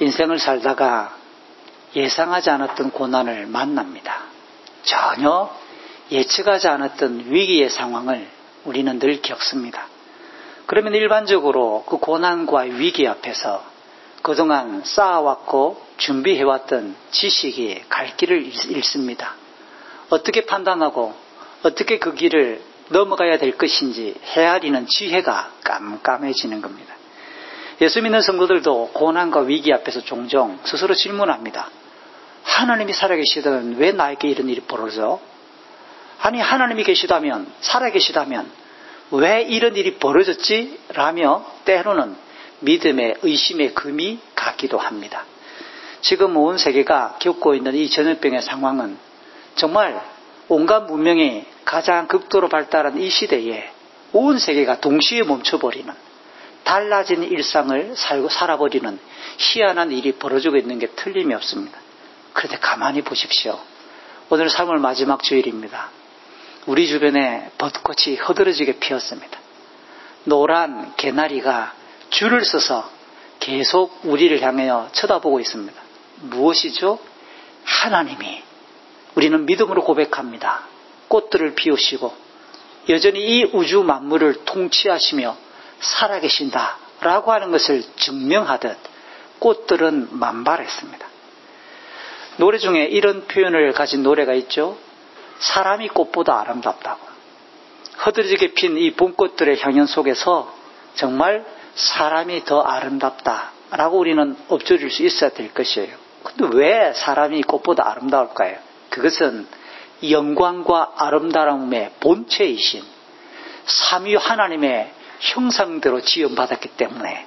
인생을 살다가 예상하지 않았던 고난을 만납니다. 전혀 예측하지 않았던 위기의 상황을 우리는 늘 겪습니다. 그러면 일반적으로 그 고난과 위기 앞에서 그동안 쌓아왔고 준비해왔던 지식이 갈 길을 잃습니다. 어떻게 판단하고 어떻게 그 길을 넘어가야 될 것인지 헤아리는 지혜가 깜깜해지는 겁니다. 예수 믿는 성도들도 고난과 위기 앞에서 종종 스스로 질문합니다. 하나님이 살아계시다면 왜 나에게 이런 일이 벌어져? 아니 하나님이 계시다면, 살아계시다면 왜 이런 일이 벌어졌지? 라며 때로는 믿음의 의심의 금이 가기도 합니다. 지금 온 세계가 겪고 있는 이 전염병의 상황은 정말 온갖 문명이 가장 극도로 발달한 이 시대에 온 세계가 동시에 멈춰버리는, 달라진 일상을 살아버리는 희한한 일이 벌어지고 있는 게 틀림이 없습니다. 그런데 가만히 보십시오. 오늘 3월 마지막 주일입니다. 우리 주변에 벚꽃이 허드러지게 피었습니다. 노란 개나리가 줄을 서서 계속 우리를 향하여 쳐다보고 있습니다. 무엇이죠? 하나님이, 우리는 믿음으로 고백합니다. 꽃들을 피우시고 여전히 이 우주 만물을 통치하시며 살아계신다 라고 하는 것을 증명하듯 꽃들은 만발했습니다. 노래 중에 이런 표현을 가진 노래가 있죠. 사람이 꽃보다 아름답다고. 허드러지게 핀 이 봄꽃들의 향연 속에서 정말 사람이 더 아름답다라고 우리는 엎조릴 수 있어야 될 것이에요. 근데 왜 사람이 꽃보다 아름다울까요? 그것은 영광과 아름다움의 본체이신 삼위 하나님의 형상대로 지음받았기 때문에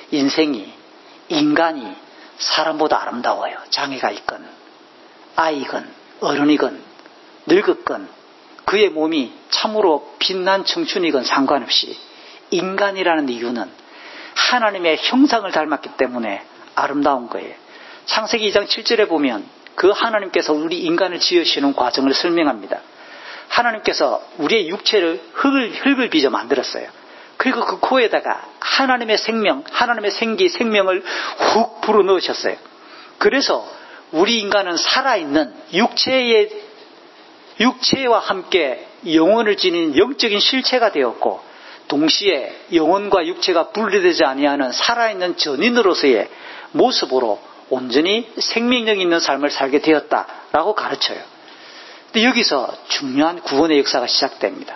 인간이 사람보다 아름다워요. 장애가 있건 아이건 어른이건 늙었건 그의 몸이 참으로 빛난 청춘이건 상관없이 인간이라는 이유는 하나님의 형상을 닮았기 때문에 아름다운 거예요. 창세기 2장 7절에 보면 그 하나님께서 우리 인간을 지으시는 과정을 설명합니다. 하나님께서 우리의 육체를 흙을 빚어 만들었어요. 그리고 그 코에다가 하나님의 생명, 하나님의 생명을 훅 불어넣으셨어요. 그래서 우리 인간은 살아있는 육체와 함께 영혼을 지닌 영적인 실체가 되었고, 동시에 영혼과 육체가 분리되지 아니하는 살아있는 전인으로서의 모습으로 온전히 생명력 있는 삶을 살게 되었다라고 가르쳐요. 근데 여기서 중요한 구원의 역사가 시작됩니다.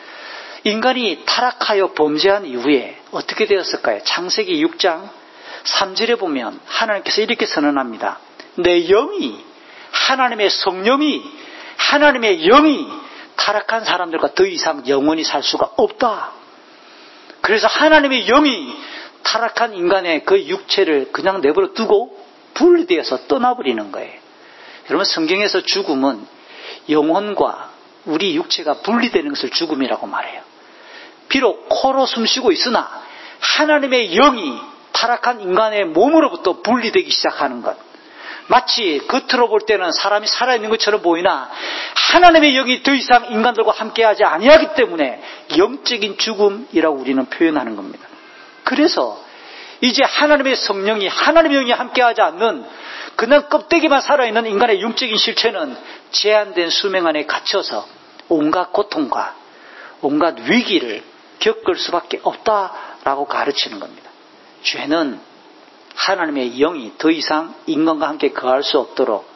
인간이 타락하여 범죄한 이후에 어떻게 되었을까요? 창세기 6장 3절에 보면 하나님께서 이렇게 선언합니다. 내 영이, 하나님의 성령이, 하나님의 영이 타락한 사람들과 더 이상 영원히 살 수가 없다. 그래서 하나님의 영이 타락한 인간의 그 육체를 그냥 내버려 두고 분리되어서 떠나버리는 거예요. 여러분, 성경에서 죽음은 영혼과 우리 육체가 분리되는 것을 죽음이라고 말해요. 비록 코로 숨쉬고 있으나 하나님의 영이 타락한 인간의 몸으로부터 분리되기 시작하는 것. 마치 겉으로 볼 때는 사람이 살아있는 것처럼 보이나 하나님의 영이 더 이상 인간들과 함께하지 아니하기 때문에 영적인 죽음이라고 우리는 표현하는 겁니다. 그래서 이제 하나님의 성령이, 하나님의 영이 함께하지 않는 그냥 껍데기만 살아있는 인간의 영적인 실체는 제한된 수명 안에 갇혀서 온갖 고통과 온갖 위기를 겪을 수밖에 없다라고 가르치는 겁니다. 죄는 하나님의 영이 더 이상 인간과 함께 거할 수 없도록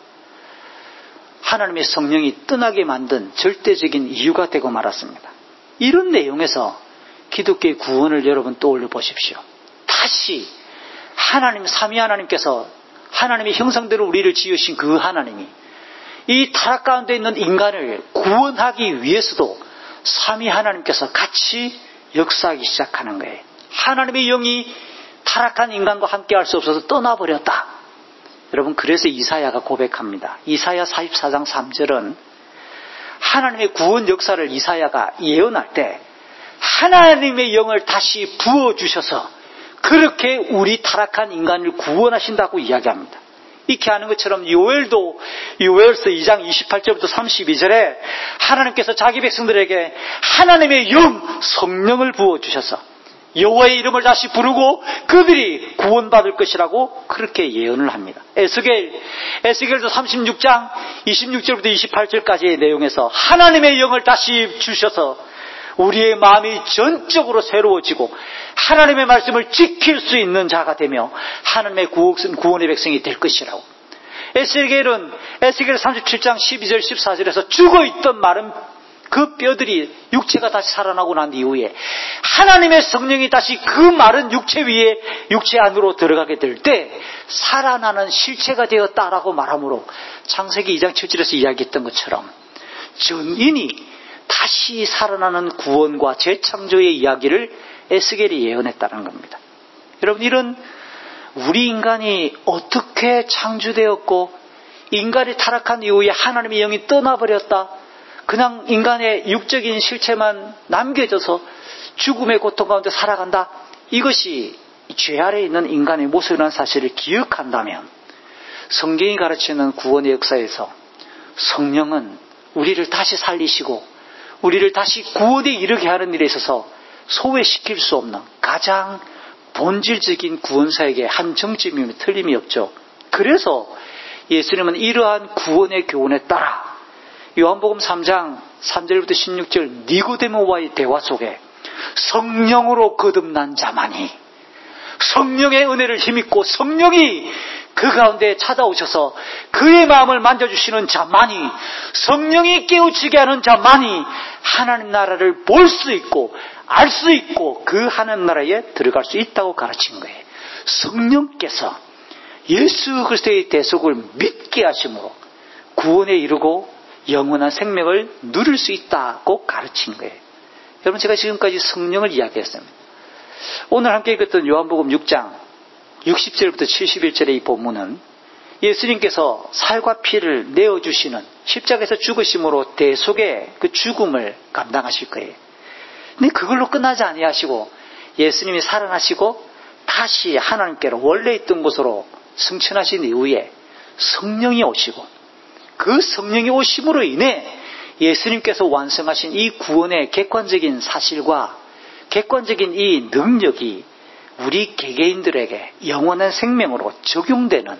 하나님의 성령이 떠나게 만든 절대적인 이유가 되고 말았습니다. 이런 내용에서 기독교의 구원을 여러분 떠올려 보십시오. 다시 하나님, 삼위 하나님께서 하나님의 형상대로 우리를 지으신 그 하나님이 이 타락 가운데 있는 인간을 구원하기 위해서도 삼위 하나님께서 같이 역사하기 시작하는 거예요. 하나님의 영이 타락한 인간과 함께 할 수 없어서 떠나버렸다. 여러분, 그래서 이사야가 고백합니다. 이사야 44장 3절은 하나님의 구원 역사를 이사야가 예언할 때 하나님의 영을 다시 부어주셔서 그렇게 우리 타락한 인간을 구원하신다고 이야기합니다. 이렇게 하는 것처럼 요엘서 2장 28절부터 32절에 하나님께서 자기 백성들에게 하나님의 영, 성령을 부어주셔서 여호와의 이름을 다시 부르고 그들이 구원받을 것이라고 그렇게 예언을 합니다. 에스겔도 36장 26절부터 28절까지의 내용에서 하나님의 영을 다시 주셔서 우리의 마음이 전적으로 새로워지고 하나님의 말씀을 지킬 수 있는 자가 되며 하나님의 구원의 백성이 될 것이라고. 에스겔 37장 12절 14절에서 죽어있던 마른 그 뼈들이 육체가 다시 살아나고 난 이후에 하나님의 성령이 다시 그 마른 육체 위에 육체 안으로 들어가게 될 때 살아나는 실체가 되었다라고 말하므로 창세기 2장 7절에서 이야기했던 것처럼 전인이 다시 살아나는 구원과 재창조의 이야기를 에스겔이 예언했다는 겁니다. 여러분, 이런 우리 인간이 어떻게 창조되었고 인간이 타락한 이후에 하나님의 영이 떠나버렸다, 그냥 인간의 육적인 실체만 남겨져서 죽음의 고통 가운데 살아간다, 이것이 죄 아래에 있는 인간의 모습이라는 사실을 기억한다면 성경이 가르치는 구원의 역사에서 성령은 우리를 다시 살리시고 우리를 다시 구원에 이르게 하는 일에 있어서 소외시킬 수 없는 가장 본질적인 구원사에게 한 정점이면 틀림이 없죠. 그래서 예수님은 이러한 구원의 교훈에 따라 요한복음 3장 3절부터 16절 니고데모와의 대화 속에 성령으로 거듭난 자만이, 성령의 은혜를 힘입고 성령이 그 가운데 찾아오셔서 그의 마음을 만져주시는 자만이, 성령이 깨우치게 하는 자만이 하나님 나라를 볼 수 있고 알 수 있고 그 하나님 나라에 들어갈 수 있다고 가르친 거예요. 성령께서 예수 그리스도의 대속을 믿게 하심으로 구원에 이르고 영원한 생명을 누릴 수 있다고 가르친 거예요. 여러분, 제가 지금까지 성령을 이야기했습니다. 오늘 함께 읽었던 요한복음 6장 60절부터 71절의 이 본문은 예수님께서 살과 피를 내어주시는 십자가에서 죽으심으로 대속의 그 죽음을 감당하실 거예요. 근데 그걸로 끝나지 아니하시고 예수님이 살아나시고 다시 하나님께로 원래 있던 곳으로 승천하신 이후에 성령이 오시고 그 성령이 오심으로 인해 예수님께서 완성하신 이 구원의 객관적인 사실과 객관적인 이 능력이 우리 개개인들에게 영원한 생명으로 적용되는,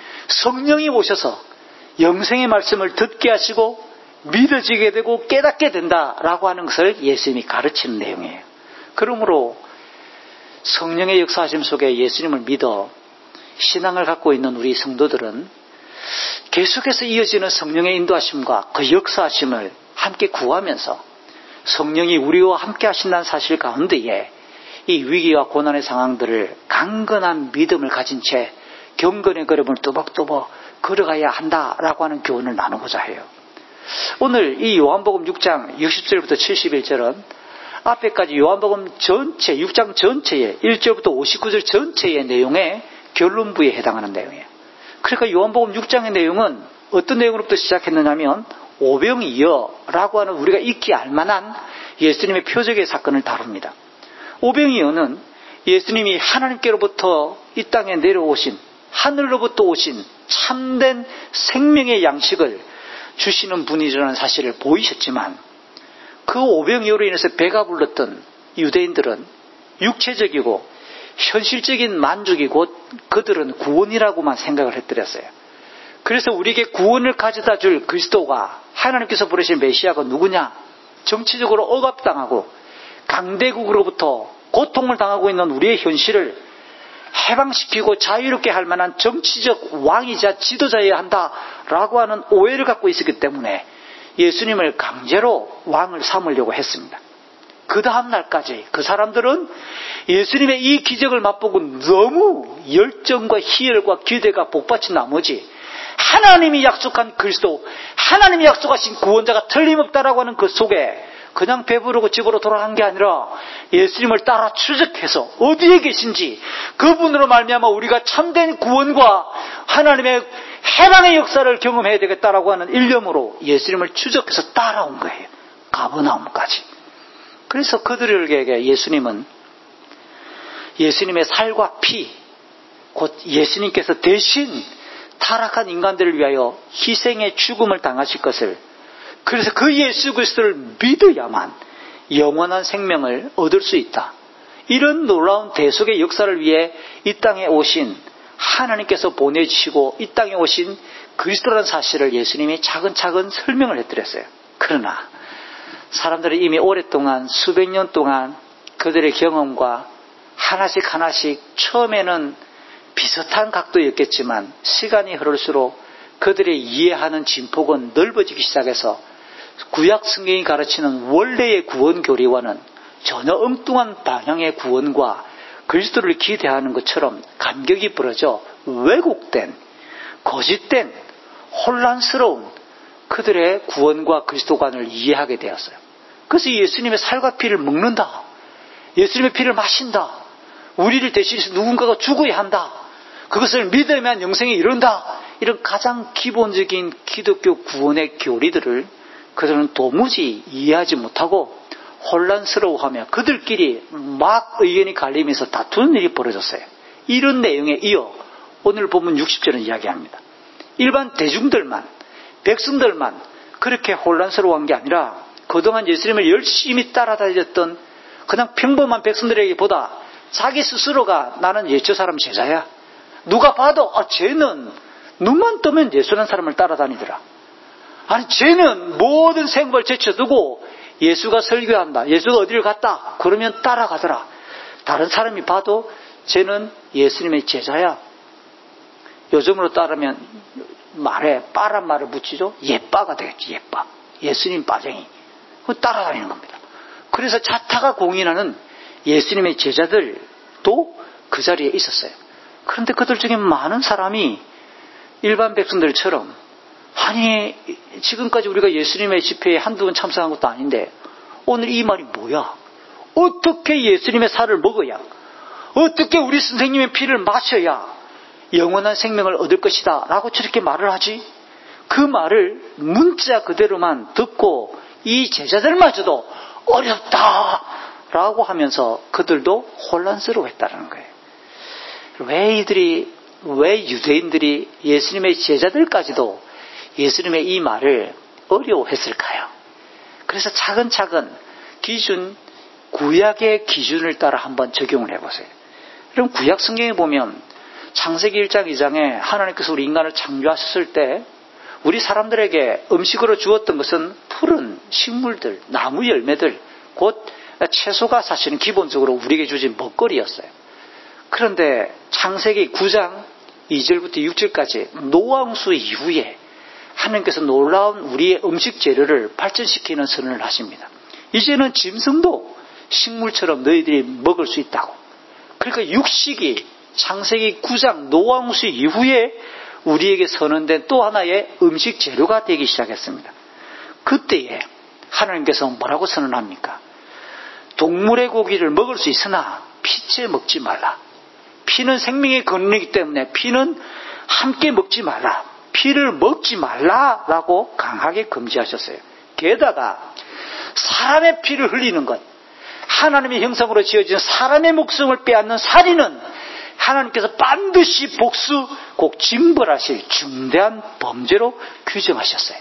성령이 오셔서 영생의 말씀을 듣게 하시고 믿어지게 되고 깨닫게 된다라고 하는 것을 예수님이 가르치는 내용이에요. 그러므로 성령의 역사하심 속에 예수님을 믿어 신앙을 갖고 있는 우리 성도들은 계속해서 이어지는 성령의 인도하심과 그 역사하심을 함께 구하면서 성령이 우리와 함께 하신다는 사실 가운데에 이 위기와 고난의 상황들을 강건한 믿음을 가진 채 경건의 걸음을 또박또박 걸어가야 한다라고 하는 교훈을 나누고자 해요. 오늘 이 요한복음 6장 60절부터 71절은 앞에까지 요한복음 전체 6장 전체의 1절부터 59절 전체의 내용의 결론부에 해당하는 내용이에요. 그러니까 요한복음 6장의 내용은 어떤 내용으로부터 시작했느냐면 오병이어라고 하는 우리가 익히 알만한 예수님의 표적의 사건을 다룹니다. 오병이어는 예수님이 하나님께로부터 이 땅에 내려오신, 하늘로부터 오신 참된 생명의 양식을 주시는 분이라는 사실을 보이셨지만 그 오병이어로 인해서 배가 불렀던 유대인들은 육체적이고 현실적인 만족이 곧 그들은 구원이라고만 생각을 했더랬어요. 그래서 우리에게 구원을 가져다 줄 그리스도가, 하나님께서 부르신 메시아가 누구냐? 정치적으로 억압당하고 강대국으로부터 고통을 당하고 있는 우리의 현실을 해방시키고 자유롭게 할 만한 정치적 왕이자 지도자여야 한다라고 하는 오해를 갖고 있었기 때문에 예수님을 강제로 왕을 삼으려고 했습니다. 그 다음 날까지 그 사람들은 예수님의 이 기적을 맛보고 너무 열정과 희열과 기대가 복받친 나머지 하나님이 약속한 그리스도, 하나님이 약속하신 구원자가 틀림없다라고 하는 그 속에 그냥 배부르고 집으로 돌아간 게 아니라 예수님을 따라 추적해서 어디에 계신지, 그분으로 말미암아 우리가 참된 구원과 하나님의 해방의 역사를 경험해야 되겠다라고 하는 일념으로 예수님을 추적해서 따라온 거예요. 가버나움까지. 그래서 그들에게 예수님은 예수님의 살과 피, 곧 예수님께서 대신 타락한 인간들을 위하여 희생의 죽음을 당하실 것을, 그래서 그 예수 그리스도를 믿어야만 영원한 생명을 얻을 수 있다, 이런 놀라운 대속의 역사를 위해 이 땅에 오신 하나님께서 보내주시고 이 땅에 오신 그리스도라는 사실을 예수님이 차근차근 설명을 해드렸어요. 그러나 사람들은 이미 오랫동안 수백 년 동안 그들의 경험과 하나씩 하나씩 처음에는 비슷한 각도였겠지만 시간이 흐를수록 그들의 이해하는 진폭은 넓어지기 시작해서 구약 성경이 가르치는 원래의 구원 교리와는 전혀 엉뚱한 방향의 구원과 그리스도를 기대하는 것처럼 간격이 벌어져 왜곡된, 거짓된, 혼란스러운 그들의 구원과 그리스도관을 이해하게 되었어요. 그래서 예수님의 살과 피를 먹는다, 예수님의 피를 마신다, 우리를 대신해서 누군가가 죽어야 한다, 그것을 믿으면 영생에 이른다, 이런 가장 기본적인 기독교 구원의 교리들을 그들은 도무지 이해하지 못하고 혼란스러워하며 그들끼리 막 의견이 갈리면서 다투는 일이 벌어졌어요. 이런 내용에 이어 오늘 본문 60절은 이야기합니다. 일반 대중들만, 백성들만 그렇게 혼란스러워한 게 아니라 그동안 예수님을 열심히 따라다녔던 그냥 평범한 백성들에게보다 자기 스스로가 나는 저 사람 제자야, 누가 봐도 쟤는 눈만 뜨면 예수라는 사람을 따라다니더라, 아니 쟤는 모든 생각을 제쳐두고 예수가 설교한다, 예수가 어디를 갔다 그러면 따라가더라, 다른 사람이 봐도 쟤는 예수님의 제자야. 요즘으로 따르면 말에 빠란 말을 붙이죠. 예빠가 되겠지. 예빠, 예수님 빠쟁이. 따라다니는 겁니다. 그래서 자타가 공인하는 예수님의 제자들도 그 자리에 있었어요. 그런데 그들 중에 많은 사람이 일반 백성들처럼, 아니 지금까지 우리가 예수님의 집회에 한두 번 참석한 것도 아닌데 오늘 이 말이 뭐야, 어떻게 예수님의 살을 먹어야, 어떻게 우리 선생님의 피를 마셔야 영원한 생명을 얻을 것이다 라고 저렇게 말을 하지? 그 말을 문자 그대로만 듣고 이 제자들마저도 어렵다 라고 하면서 그들도 혼란스러워했다는 거예요. 왜 유대인들이 예수님의 제자들까지도 예수님의 이 말을 어려워했을까요? 그래서 차근차근 구약의 기준을 따라 한번 적용을 해보세요. 그럼 구약 성경에 보면 창세기 1장 2장에 하나님께서 우리 인간을 창조하셨을 때 우리 사람들에게 음식으로 주었던 것은 푸른 식물들, 나무 열매들, 곧 채소가 사실은 기본적으로 우리에게 주신 먹거리였어요. 그런데 창세기 9장 2절부터 6절까지 노아홍수 이후에 하나님께서 놀라운 우리의 음식 재료를 발전시키는 선언을 하십니다. 이제는 짐승도 식물처럼 너희들이 먹을 수 있다고. 그러니까 육식이 창세기 9장 노아홍수 이후에 우리에게 선언된 또 하나의 음식 재료가 되기 시작했습니다. 그때에 하나님께서 뭐라고 선언합니까? 동물의 고기를 먹을 수 있으나 피째 먹지 말라. 피는 생명의 근원이기 때문에 피는 함께 먹지 말라. 피를 먹지 말라라고 강하게 금지하셨어요. 게다가 사람의 피를 흘리는 것, 하나님의 형상으로 지어진 사람의 목숨을 빼앗는 살인은 하나님께서 반드시 꼭 징벌하실 중대한 범죄로 규정하셨어요.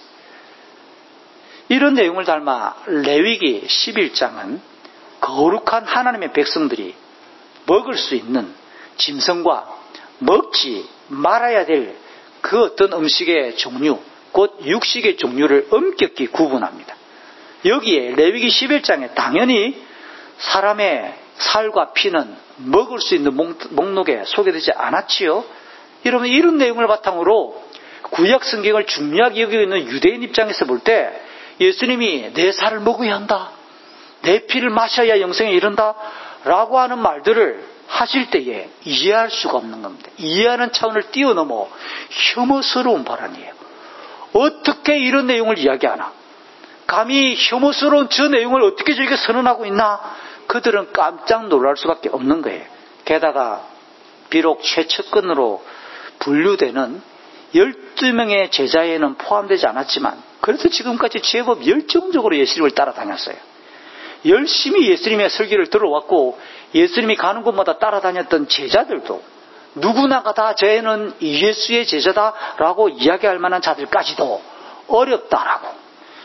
이런 내용을 닮아 레위기 11장은 거룩한 하나님의 백성들이 먹을 수 있는 짐승과 먹지 말아야 될 그 어떤 음식의 종류, 곧 육식의 종류를 엄격히 구분합니다. 여기에 레위기 11장에 당연히 사람의 살과 피는 먹을 수 있는 목록에 소개되지 않았지요. 여러분, 이런 내용을 바탕으로 구약 성경을 중요하게 여기고 있는 유대인 입장에서 볼 때 예수님이 내 살을 먹어야 한다, 내 피를 마셔야 영생에 이른다 라고 하는 말들을 하실 때에 이해할 수가 없는 겁니다. 이해하는 차원을 뛰어넘어 혐오스러운 발언이에요. 어떻게 이런 내용을 이야기하나? 감히 혐오스러운 저 내용을 어떻게 저렇게 선언하고 있나? 그들은 깜짝 놀랄 수밖에 없는 거예요. 게다가 비록 최측근으로 분류되는 12명의 제자에는 포함되지 않았지만 그래도 지금까지 제법 열정적으로 예수님을 따라다녔어요. 열심히 예수님의 설교를 들어왔고 예수님이 가는 곳마다 따라다녔던 제자들도 누구나가 다 쟤는 예수의 제자다라고 이야기할 만한 자들까지도 어렵다라고,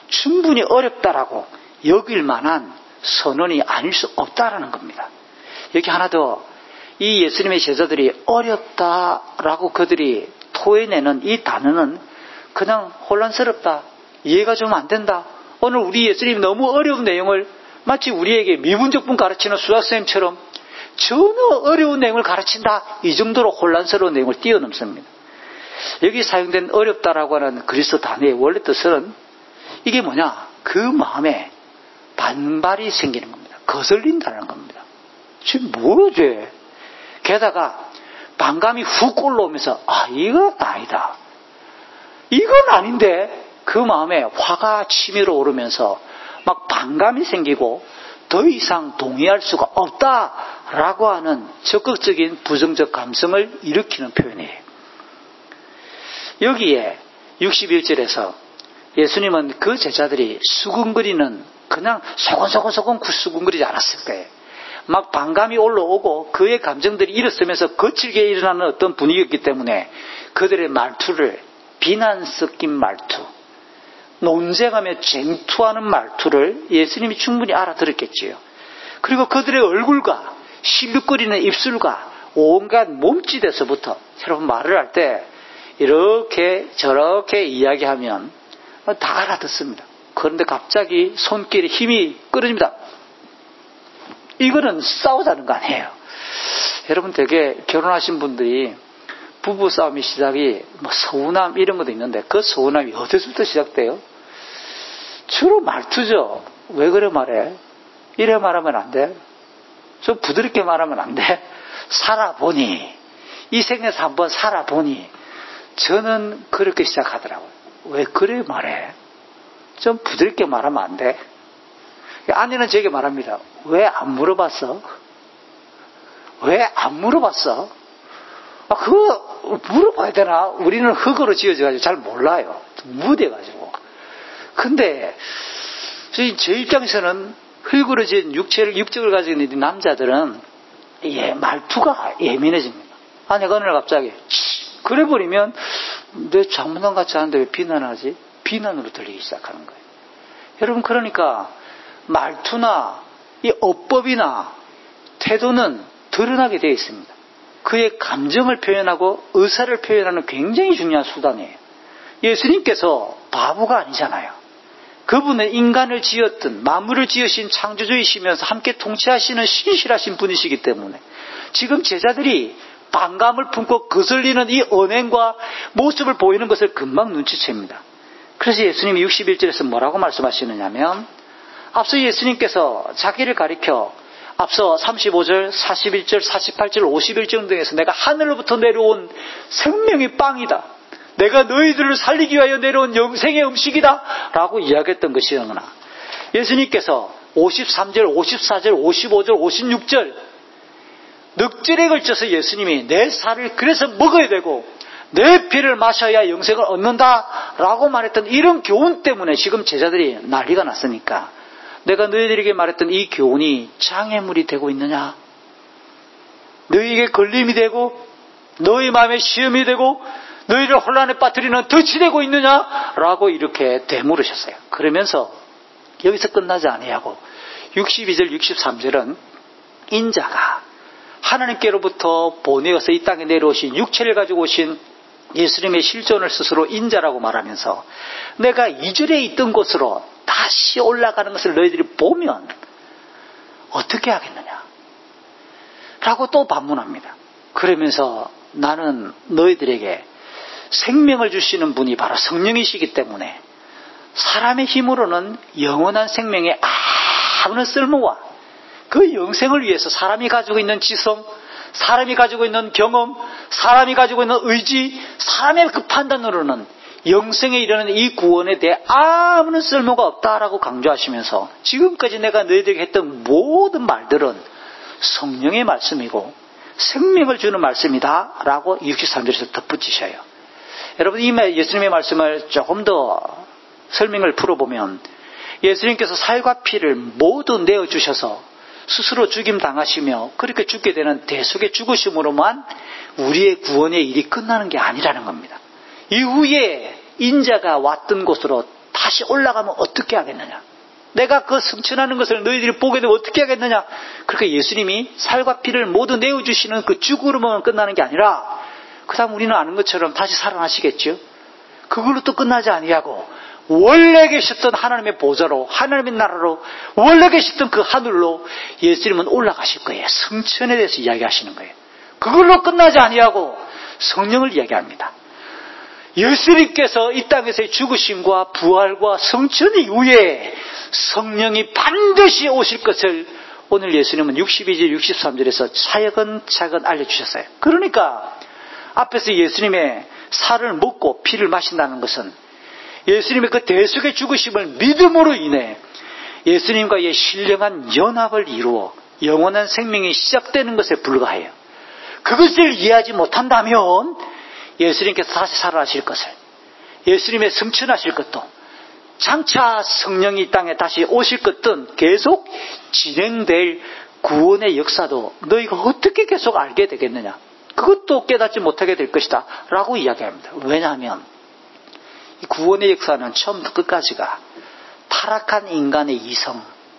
충분히 어렵다라고 여길 만한 선언이 아닐 수 없다라는 겁니다. 여기 하나 더, 이 예수님의 제자들이 어렵다라고 그들이 토해내는 이 단어는 그냥 혼란스럽다, 이해가 좀 안 된다, 오늘 우리 예수님이 너무 어려운 내용을 마치 우리에게 미분적분 가르치는 수학선생님처럼 전혀 어려운 내용을 가르친다, 이 정도로 혼란스러운 내용을 뛰어넘습니다. 여기 사용된 어렵다라고 하는 그리스어 단어의 원래 뜻은 이게 뭐냐, 그 마음에 반발이 생기는 겁니다. 거슬린다는 겁니다. 지금 뭐지? 게다가 반감이 훅 올라오면서 이건 아니다, 이건 아닌데, 그 마음에 화가 치밀어 오르면서 막 반감이 생기고 더 이상 동의할 수가 없다라고 하는 적극적인 부정적 감성을 일으키는 표현이에요. 여기에 61절에서 예수님은 그 제자들이 수군거리는, 그냥 소곤소곤 수군거리지 않았을 거예요. 막 반감이 올라오고 그의 감정들이 일어서면서 거칠게 일어나는 어떤 분위기였기 때문에 그들의 말투를, 비난 섞인 말투, 논쟁하며 쟁투하는 말투를 예수님이 충분히 알아들었겠지요. 그리고 그들의 얼굴과 실룩거리는 입술과 온갖 몸짓에서부터, 여러분 말을 할 때 이렇게 저렇게 이야기하면 다 알아듣습니다. 그런데 갑자기 손길에 힘이 끌어집니다. 이거는 싸우자는 거 아니에요. 여러분, 되게 결혼하신 분들이 부부싸움이 시작이 서운함 이런 것도 있는데, 그 서운함이 어디서부터 시작돼요? 주로 말투죠. 왜 그래 말해? 이래 말하면 안 돼? 좀 부드럽게 말하면 안 돼? 살아보니, 이 생에서 한번 살아보니 저는 그렇게 시작하더라고요. 왜 그래 말해? 좀 부드럽게 말하면 안 돼? 아내는 제게 말합니다. 왜 안 물어봤어? 왜 안 물어봤어? 그거 물어봐야 되나? 우리는 흙으로 지어져가지고 잘 몰라요. 무뎌가지고. 근데 제 입장에서는 흙으로 지은 육적을 가지고 있는 남자들은 말투가 예민해집니다. 아내가 어느 날 갑자기 그래 버리면 내 잘못한 것 같지 않은데 왜 비난하지? 비난으로 들리기 시작하는 거예요. 여러분, 그러니까 말투나 이 어법이나 태도는 드러나게 되어 있습니다. 그의 감정을 표현하고 의사를 표현하는 굉장히 중요한 수단이에요. 예수님께서 바보가 아니잖아요. 그분은 인간을 지었든 만물을 지으신 창조주이시면서 함께 통치하시는 신실하신 분이시기 때문에 지금 제자들이 반감을 품고 거슬리는 이 언행과 모습을 보이는 것을 금방 눈치챕니다. 그래서 예수님이 61절에서 뭐라고 말씀하시느냐면, 앞서 예수님께서 자기를 가리켜 앞서 35절, 41절, 48절, 51절 등에서 내가 하늘로부터 내려온 생명의 빵이다, 내가 너희들을 살리기 위하여 내려온 영생의 음식이다 라고 이야기했던 것이었으나, 예수님께서 53절, 54절, 55절, 56절 넉절에 걸쳐서 예수님이 내 살을 그래서 먹어야 되고 내 피를 마셔야 영생을 얻는다 라고 말했던 이런 교훈 때문에 지금 제자들이 난리가 났으니까, 내가 너희들에게 말했던 이 교훈이 장애물이 되고 있느냐, 너희에게 걸림이 되고 너희 마음에 시험이 되고 너희를 혼란에 빠뜨리는 덫이 되고 있느냐 라고 이렇게 되물으셨어요. 그러면서 여기서 끝나지 아니하고 62절 63절은 인자가 하나님께로부터 보내어서 이 땅에 내려오신 육체를 가지고 오신 예수님의 실존을 스스로 인자라고 말하면서 내가 이절에 있던 곳으로 다시 올라가는 것을 너희들이 보면 어떻게 하겠느냐 라고 또 반문합니다. 그러면서 나는 너희들에게 생명을 주시는 분이 바로 성령이시기 때문에 사람의 힘으로는 영원한 생명에 아무런 쓸모와 그 영생을 위해서 사람이 가지고 있는 지성, 사람이 가지고 있는 경험, 사람이 가지고 있는 의지, 사람의 그 판단으로는 영생에 이르는 이 구원에 대해 아무런 쓸모가 없다라고 강조하시면서 지금까지 내가 너희들에게 했던 모든 말들은 성령의 말씀이고 생명을 주는 말씀이다 라고 63절에서 덧붙이셔요. 여러분, 이 예수님의 말씀을 조금 더 설명을 풀어보면 예수님께서 살과 피를 모두 내어주셔서 스스로 죽임 당하시며 그렇게 죽게 되는 대속의 죽으심으로만 우리의 구원의 일이 끝나는 게 아니라는 겁니다. 이후에 인자가 왔던 곳으로 다시 올라가면 어떻게 하겠느냐. 내가 그 승천하는 것을 너희들이 보게 되면 어떻게 하겠느냐. 그러니까 예수님이 살과 피를 모두 내어주시는 그 죽으로만 끝나는 게 아니라 그 다음 우리는 아는 것처럼 다시 살아나시겠죠. 그걸로 또 끝나지 아니하고 원래 계셨던 하나님의 보좌로, 하나님의 나라로, 원래 계셨던 그 하늘로 예수님은 올라가실 거예요. 승천에 대해서 이야기하시는 거예요. 그걸로 끝나지 아니하고 성령을 이야기합니다. 예수님께서 이 땅에서의 죽으심과 부활과 성천 이후에 성령이 반드시 오실 것을 오늘 예수님은 62절 63절에서 차근차근 알려주셨어요. 그러니까 앞에서 예수님의 살을 먹고 피를 마신다는 것은 예수님의 그 대속의 죽으심을 믿음으로 인해 예수님과의 신령한 연합을 이루어 영원한 생명이 시작되는 것에 불과해요. 그것을 이해하지 못한다면 예수님께서 다시 살아나실 것을, 예수님의 승천하실 것도, 장차 성령이 이 땅에 다시 오실 것든 계속 진행될 구원의 역사도 너희가 어떻게 계속 알게 되겠느냐, 그것도 깨닫지 못하게 될 것이다 라고 이야기합니다. 왜냐하면 이 구원의 역사는 처음부터 끝까지가 타락한 인간의 이성,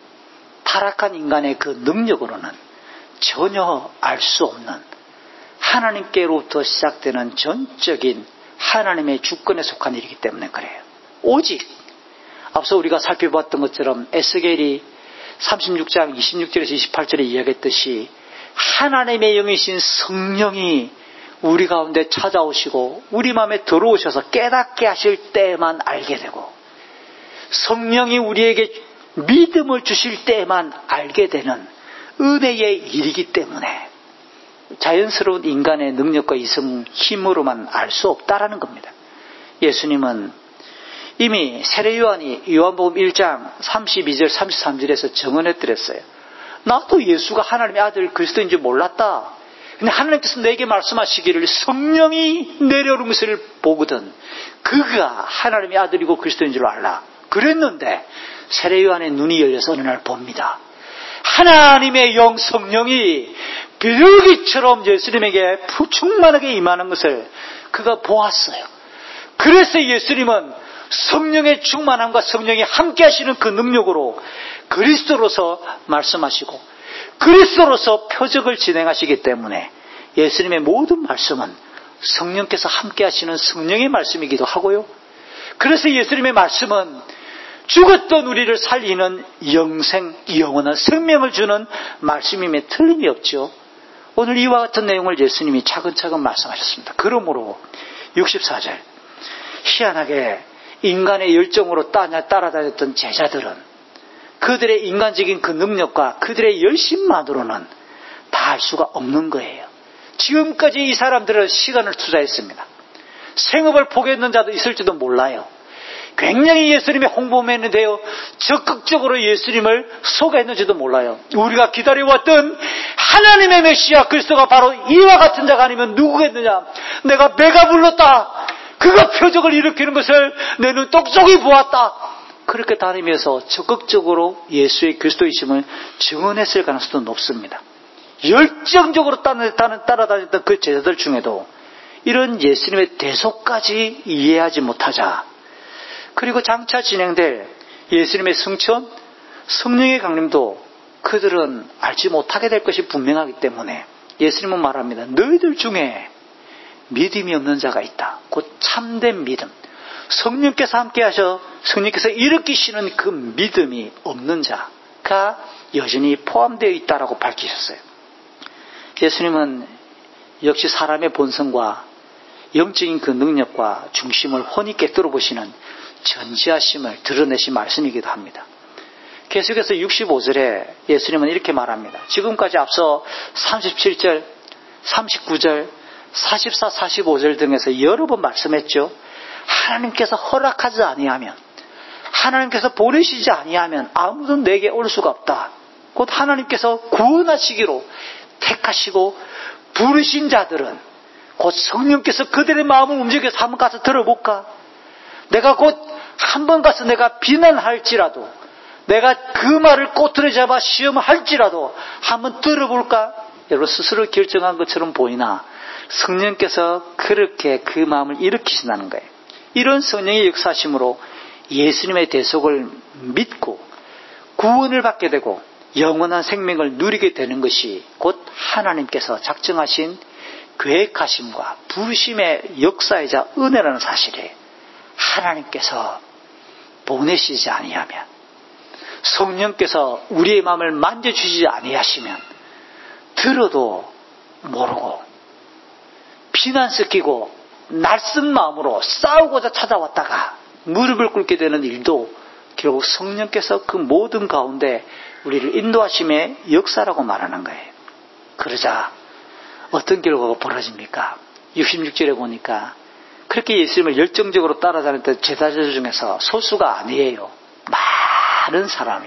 타락한 인간의 그 능력으로는 전혀 알 수 없는 하나님께로부터 시작되는 전적인 하나님의 주권에 속한 일이기 때문에 그래요. 오직 앞서 우리가 살펴봤던 것처럼 에스겔이 36장 26절에서 28절에 이야기했듯이 하나님의 영이신 성령이 우리 가운데 찾아오시고 우리 마음에 들어오셔서 깨닫게 하실 때만 알게 되고, 성령이 우리에게 믿음을 주실 때만 알게 되는 은혜의 일이기 때문에 자연스러운 인간의 능력과 이성 힘으로만 알 수 없다라는 겁니다. 예수님은 이미 세례 요한이 요한복음 1장 32절 33절에서 증언해드렸어요. 나도 예수가 하나님의 아들 그리스도인 줄 몰랐다. 근데 하나님께서 내게 말씀하시기를 성령이 내려오는 것을 보거든 그가 하나님의 아들이고 그리스도인 줄 알라 그랬는데, 세례 요한의 눈이 열려서 어느 날 봅니다. 하나님의 영 성령이 비둘기처럼 예수님에게 충만하게 임하는 것을 그가 보았어요. 그래서 예수님은 성령의 충만함과 성령이 함께 하시는 그 능력으로 그리스도로서 말씀하시고 그리스도로서 표적을 진행하시기 때문에 예수님의 모든 말씀은 성령께서 함께 하시는 성령의 말씀이기도 하고요. 그래서 예수님의 말씀은 죽었던 우리를 살리는 영생, 영원한 생명을 주는 말씀임에 틀림이 없죠. 오늘 이와 같은 내용을 예수님이 차근차근 말씀하셨습니다. 그러므로 64절, 희한하게 인간의 열정으로 따라다녔던 제자들은 그들의 인간적인 그 능력과 그들의 열심만으로는 다 할 수가 없는 거예요. 지금까지 이 사람들은 시간을 투자했습니다. 생업을 포기했는 자도 있을지도 몰라요. 굉장히 예수님의 홍보맨이 되어 적극적으로 예수님을 소개했는지도 몰라요. 우리가 기다려왔던 하나님의 메시아 그리스도가 바로 이와 같은 자가 아니면 누구겠느냐. 내가 배가 불렀다. 그가 표적을 일으키는 것을 내 눈 똑똑히 보았다. 그렇게 다니면서 적극적으로 예수의 그리스도이심을 증언했을 가능성도 높습니다. 열정적으로 따라다녔던 그 제자들 중에도 이런 예수님의 대속까지 이해하지 못하자, 그리고 장차 진행될 예수님의 승천, 성령의 강림도 그들은 알지 못하게 될 것이 분명하기 때문에 예수님은 말합니다. 너희들 중에 믿음이 없는 자가 있다. 곧 참된 믿음, 성령께서 함께 하셔 성령께서 일으키시는 그 믿음이 없는 자가 여전히 포함되어 있다라고 밝히셨어요. 예수님은 역시 사람의 본성과 영적인 그 능력과 중심을 훤히 꿰뚫어 보시는 전지하심을 드러내신 말씀이기도 합니다. 계속해서 65절에 예수님은 이렇게 말합니다. 지금까지 앞서 37절, 39절, 44, 45절 등에서 여러 번 말씀했죠. 하나님께서 허락하지 아니하면, 하나님께서 보내시지 아니하면 아무도 내게 올 수가 없다. 곧 하나님께서 구원하시기로 택하시고 부르신 자들은 곧 성령께서 그들의 마음을 움직여서 한번 가서 들어볼까? 내가 곧 한번 가서 내가 비난할지라도, 내가 그 말을 꼬투리 잡아 시험할지라도 한번 들어볼까? 여러분 스스로 결정한 것처럼 보이나 성령께서 그렇게 그 마음을 일으키신다는 거예요. 이런 성령의 역사심으로 예수님의 대속을 믿고 구원을 받게 되고 영원한 생명을 누리게 되는 것이 곧 하나님께서 작정하신 계획하심과 부르심의 역사이자 은혜라는 사실에 하나님께서 보내시지 아니하면, 성령께서 우리의 마음을 만져주시지 아니하시면 들어도 모르고 비난 섞이고 낯선 마음으로 싸우고자 찾아왔다가 무릎을 꿇게 되는 일도 결국 성령께서 그 모든 가운데 우리를 인도하심의 역사라고 말하는 거예요. 그러자 어떤 결과가 벌어집니까? 66절에 보니까 그렇게 예수님을 열정적으로 따라다녔던 제자들 중에서 소수가 아니에요. 많은 사람이,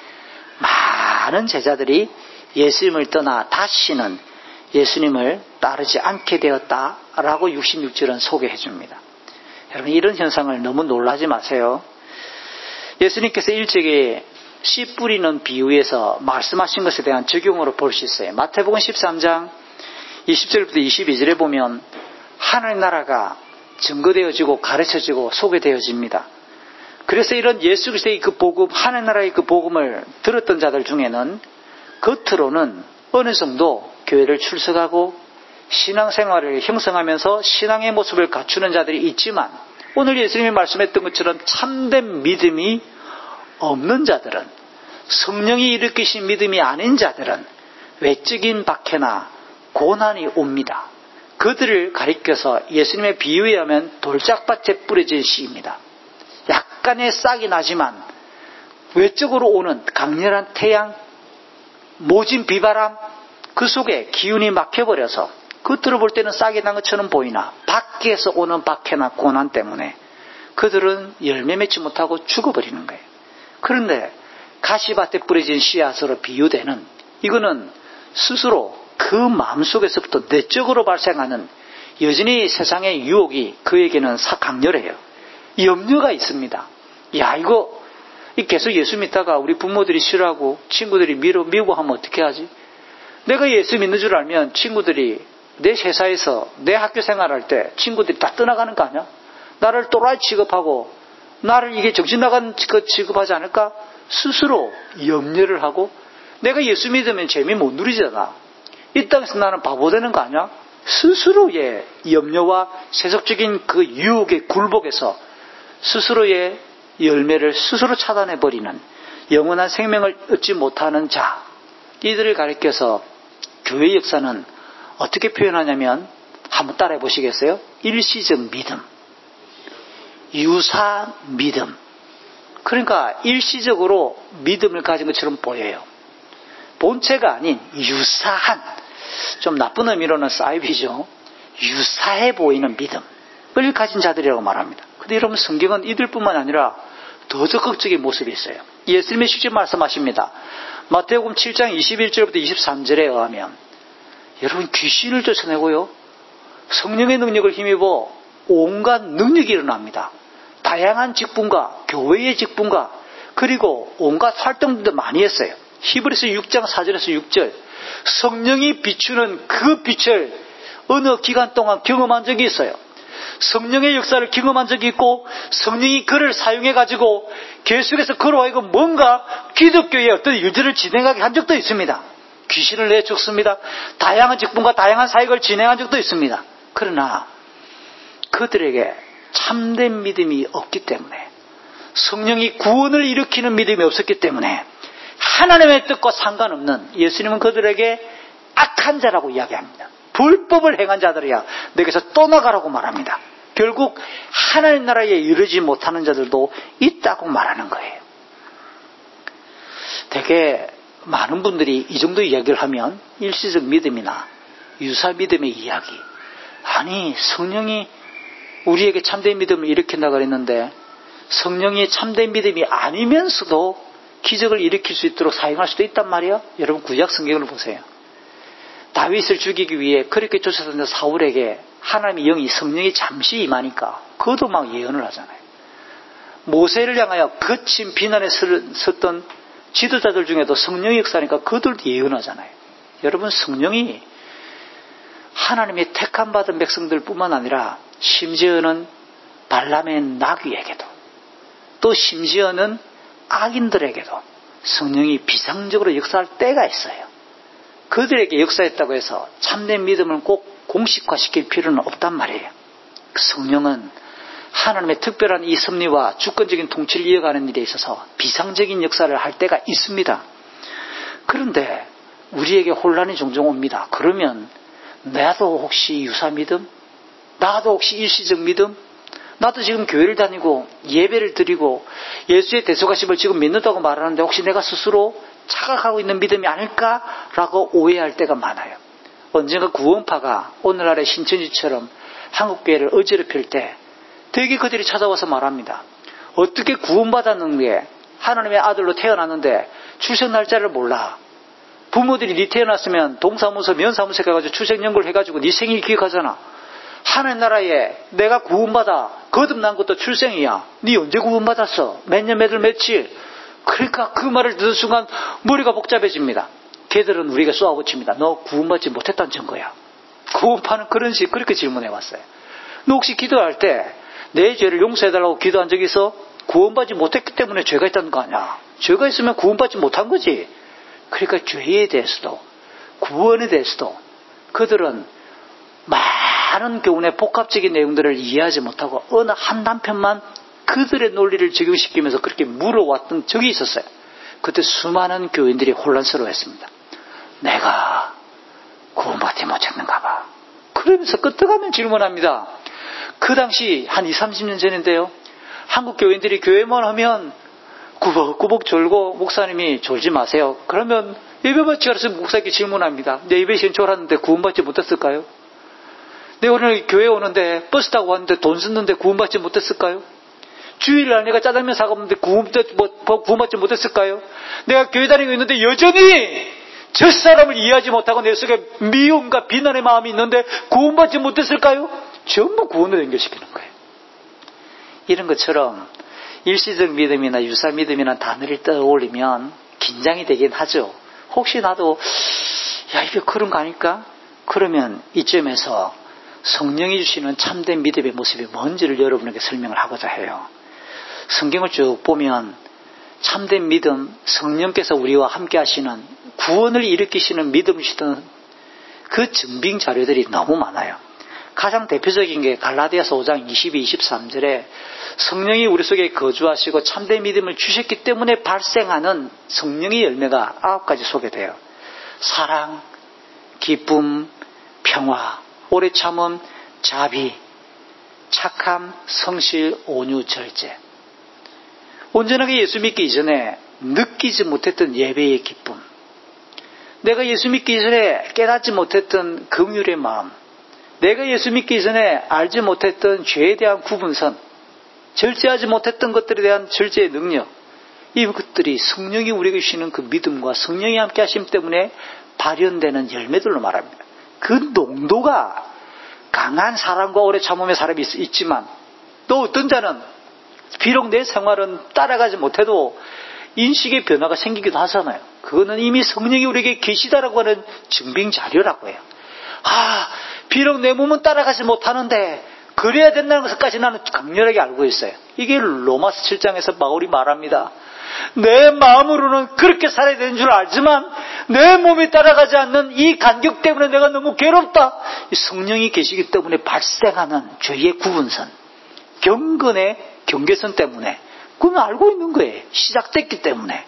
많은 제자들이 예수님을 떠나 다시는 예수님을 따르지 않게 되었다라고 66절은 소개해 줍니다. 여러분, 이런 현상을 너무 놀라지 마세요. 예수님께서 일찍이 씨 뿌리는 비유에서 말씀하신 것에 대한 적용으로 볼 수 있어요. 마태복음 13장 20절부터 22절에 보면 하나님 나라가 증거되어지고 가르쳐지고 소개되어집니다. 그래서 이런 예수 그리스도의 그 복음, 하나님 나라의 그 복음을 들었던 자들 중에는 겉으로는 어느 정도 교회를 출석하고 신앙생활을 형성하면서 신앙의 모습을 갖추는 자들이 있지만, 오늘 예수님이 말씀했던 것처럼 참된 믿음이 없는 자들은, 성령이 일으키신 믿음이 아닌 자들은 외적인 박해나 고난이 옵니다. 그들을 가리켜서 예수님의 비유에 의하면 돌짝밭에 뿌려진 씨입니다. 약간의 싹이 나지만 외적으로 오는 강렬한 태양, 모진 비바람, 그 속에 기운이 막혀버려서 겉으로 볼 때는 싹이 난 것처럼 보이나 밖에서 오는 박해나 고난 때문에 그들은 열매 맺지 못하고 죽어버리는 거예요. 그런데 가시밭에 뿌려진 씨앗으로 비유되는, 이거는 스스로 그 마음속에서부터 내적으로 발생하는 여전히 세상의 유혹이 그에게는 강렬해요. 염려가 있습니다. 야, 이거 계속 예수 믿다가 우리 부모들이 싫어하고 친구들이 미우고 하면 어떻게 하지? 내가 예수 믿는 줄 알면 친구들이 내 회사에서 내 학교 생활할 때 친구들이 다 떠나가는 거 아니야? 나를 또라이 취급하고 나를 이게 정신 나간 취급하지 않을까? 스스로 염려를 하고, 내가 예수 믿으면 재미 못 누리잖아. 이 땅에서 나는 바보 되는 거 아니야? 스스로의 염려와 세속적인 그 유혹의 굴복에서 스스로의 열매를 스스로 차단해버리는, 영원한 생명을 얻지 못하는 자, 이들을 가리켜서 교회 역사는 어떻게 표현하냐면, 한번 따라해 보시겠어요? 일시적 믿음, 유사 믿음. 그러니까 일시적으로 믿음을 가진 것처럼 보여요. 본체가 아닌 유사한, 좀 나쁜 의미로는 사이비죠. 유사해 보이는 믿음을 가진 자들이라고 말합니다. 그런데 여러분, 성경은 이들뿐만 아니라 더 적극적인 모습이 있어요. 예수님이 직접 말씀하십니다. 마태복음 7장 21절부터 23절에 의하면 여러분, 귀신을 쫓아내고요, 성령의 능력을 힘입어 온갖 능력이 일어납니다. 다양한 직분과 교회의 직분과 그리고 온갖 활동들도 많이 했어요. 히브리서 6장 4절에서 6절, 성령이 비추는 그 빛을 어느 기간 동안 경험한 적이 있어요. 성령의 역사를 경험한 적이 있고, 성령이 그를 사용해가지고 계속해서 그로 하여금 뭔가 기독교의 어떤 일들을 진행하게 한 적도 있습니다. 귀신을 내쫓습니다. 다양한 직분과 다양한 사역을 진행한 적도 있습니다. 그러나 그들에게 참된 믿음이 없기 때문에, 성령이 구원을 일으키는 믿음이 없었기 때문에 하나님의 뜻과 상관없는, 예수님은 그들에게 악한 자라고 이야기합니다. 불법을 행한 자들이야 내게서 떠나가라고 말합니다. 결국 하나님 나라에 이르지 못하는 자들도 있다고 말하는 거예요. 되게 많은 분들이 이 정도 이야기를 하면 일시적 믿음이나 유사 믿음의 이야기, 아니 성령이 우리에게 참된 믿음을 일으킨다고 그랬는데 성령이 참된 믿음이 아니면서도 기적을 일으킬 수 있도록 사용할 수도 있단 말이에요. 여러분, 구약 성경을 보세요. 다윗을 죽이기 위해 그렇게 쫓아다니는 사울에게 하나님의 영이, 성령이 잠시 임하니까 그것도 막 예언을 하잖아요. 모세를 향하여 거친 비난에 섰던 지도자들 중에도 성령의 역사니까 그들도 예언하잖아요. 여러분, 성령이 하나님의 택함 받은 백성들 뿐만 아니라 심지어는 발람의 나귀에게도, 또 심지어는 악인들에게도 성령이 비상적으로 역사할 때가 있어요. 그들에게 역사했다고 해서 참된 믿음을 꼭 공식화시킬 필요는 없단 말이에요. 성령은 하나님의 특별한 이 섭리와 주권적인 통치를 이어가는 일에 있어서 비상적인 역사를 할 때가 있습니다. 그런데 우리에게 혼란이 종종 옵니다. 그러면 나도 혹시 유사 믿음? 나도 혹시 일시적 믿음? 나도 지금 교회를 다니고 예배를 드리고 예수의 대속하심을 지금 믿는다고 말하는데 혹시 내가 스스로 착각하고 있는 믿음이 아닐까라고 오해할 때가 많아요. 언젠가 구원파가 오늘날의 신천지처럼 한국교회를 어지럽힐 때 되게 그들이 찾아와서 말합니다. 어떻게 구원받았는 게 하나님의 아들로 태어났는데 출생 날짜를 몰라. 부모들이 네 태어났으면 동사무소 면사무소에 가가지고 출생연구를 해가지고 네 생일 기억하잖아. 하나님 나라에 내가 구원받아 거듭난 것도 출생이야. 네 언제 구원받았어? 몇 년, 몇 월, 며칠? 그러니까 그 말을 듣는 순간 머리가 복잡해집니다. 걔들은 우리가 쏘아붙입니다. 너 구원받지 못했다는 증거야. 구원파는 그렇게 질문해왔어요. 너 혹시 기도할 때 내 죄를 용서해달라고 기도한 적이 있어? 구원받지 못했기 때문에 죄가 있다는 거 아니야. 죄가 있으면 구원받지 못한 거지. 그러니까 죄에 대해서도 구원에 대해서도 그들은 많은 교훈의 복합적인 내용들을 이해하지 못하고 어느 한 단편만 그들의 논리를 적용시키면서 그렇게 물어왔던 적이 있었어요. 그때 수많은 교인들이 혼란스러워했습니다. 내가 구원받지 못했는가 봐. 그러면서 끄떡하면 질문합니다. 그 당시 한 20, 30년 전인데요. 한국 교인들이 교회만 하면 꾸벅꾸벅 졸고 목사님이 졸지 마세요. 그러면 예배받지 않아서 목사님께 질문합니다. 내 예배 시간 졸았는데 구원받지 못했을까요? 내가 오늘 교회 오는데 버스 타고 왔는데 돈 썼는데 구원받지 못했을까요? 주일날 내가 짜장면 사가는데 구원받지 못했을까요? 내가 교회 다니고 있는데 여전히 저 사람을 이해하지 못하고 내 속에 미움과 비난의 마음이 있는데 구원받지 못했을까요? 전부 구원으로 연결시키는 거예요. 이런 것처럼 일시적 믿음이나 유사 믿음이라는 단어를 떠올리면 긴장이 되긴 하죠. 혹시 나도 이게 그런 거 아닐까? 그러면 이쯤에서 성령이 주시는 참된 믿음의 모습이 뭔지를 여러분에게 설명을 하고자 해요. 성경을 쭉 보면 참된 믿음, 성령께서 우리와 함께 하시는 구원을 일으키시는 믿음을 주시던 그 증빙 자료들이 너무 많아요. 가장 대표적인 게 갈라디아서 5장 22, 23절에 성령이 우리 속에 거주하시고 참된 믿음을 주셨기 때문에 발생하는 성령의 열매가 9가지 소개돼요. 사랑, 기쁨, 평화, 오래 참음, 자비, 착함, 성실, 온유, 절제. 온전하게 예수 믿기 이전에 느끼지 못했던 예배의 기쁨, 내가 예수 믿기 이전에 깨닫지 못했던 긍휼의 마음, 내가 예수 믿기 전에 알지 못했던 죄에 대한 구분선, 절제하지 못했던 것들에 대한 절제의 능력, 이것들이 성령이 우리에게 주시는 그 믿음과 성령이 함께 하심 때문에 발현되는 열매들로 말합니다. 그 농도가 강한 사랑과 오래 참음의 사람이 있지만 또 어떤 자는 비록 내 생활은 따라가지 못해도 인식의 변화가 생기기도 하잖아요. 그거는 이미 성령이 우리에게 계시다라고 하는 증빙 자료라고 해요. 비록 내 몸은 따라가지 못하는데 그래야 된다는 것까지 나는 강렬하게 알고 있어요. 이게 로마서 7장에서 바울이 말합니다. 내 마음으로는 그렇게 살아야 되는 줄 알지만 내 몸이 따라가지 않는 이 간격 때문에 내가 너무 괴롭다. 이 성령이 계시기 때문에 발생하는 죄의 구분선, 경건의 경계선 때문에 그건 알고 있는 거예요. 시작됐기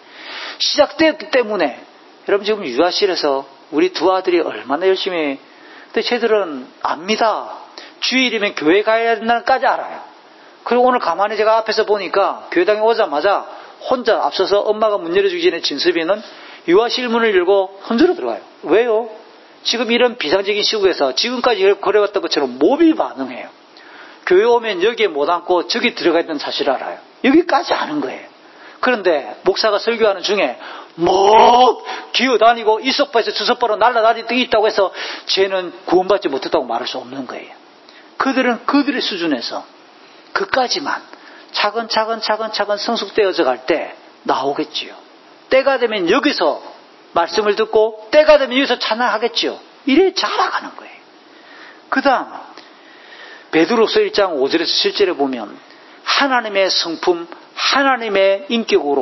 때문에 여러분 지금 유아실에서 우리 두 아들이 얼마나 열심히, 근데 쟤들은 압니다. 주일이면 교회 가야 된다는까지 알아요. 그리고 오늘 가만히 제가 앞에서 보니까 교회당에 오자마자 혼자 앞서서 엄마가 문 열어주기 전에 진섭이는 유아실 문을 열고 혼자로 들어가요. 왜요? 지금 이런 비상적인 시국에서 지금까지 걸어왔던 것처럼 몸이 반응해요. 교회 오면 여기에 못 앉고 저기 들어가 있는 사실을 알아요. 여기까지 아는 거예요. 그런데 목사가 설교하는 중에 뭐 기어다니고 이 소파에서 저 소파로 날아다닐 때 있다고 해서 쟤는 구원받지 못했다고 말할 수 없는 거예요. 그들은 그들의 수준에서 그까지만 차근차근 성숙되어져 갈 때 나오겠지요. 때가 되면 여기서 말씀을 듣고 때가 되면 여기서 찬양하겠지요. 이래 자라가는 거예요. 그 다음 베드로서 1장 5절에서 7절에 보면 하나님의 성품, 하나님의 인격으로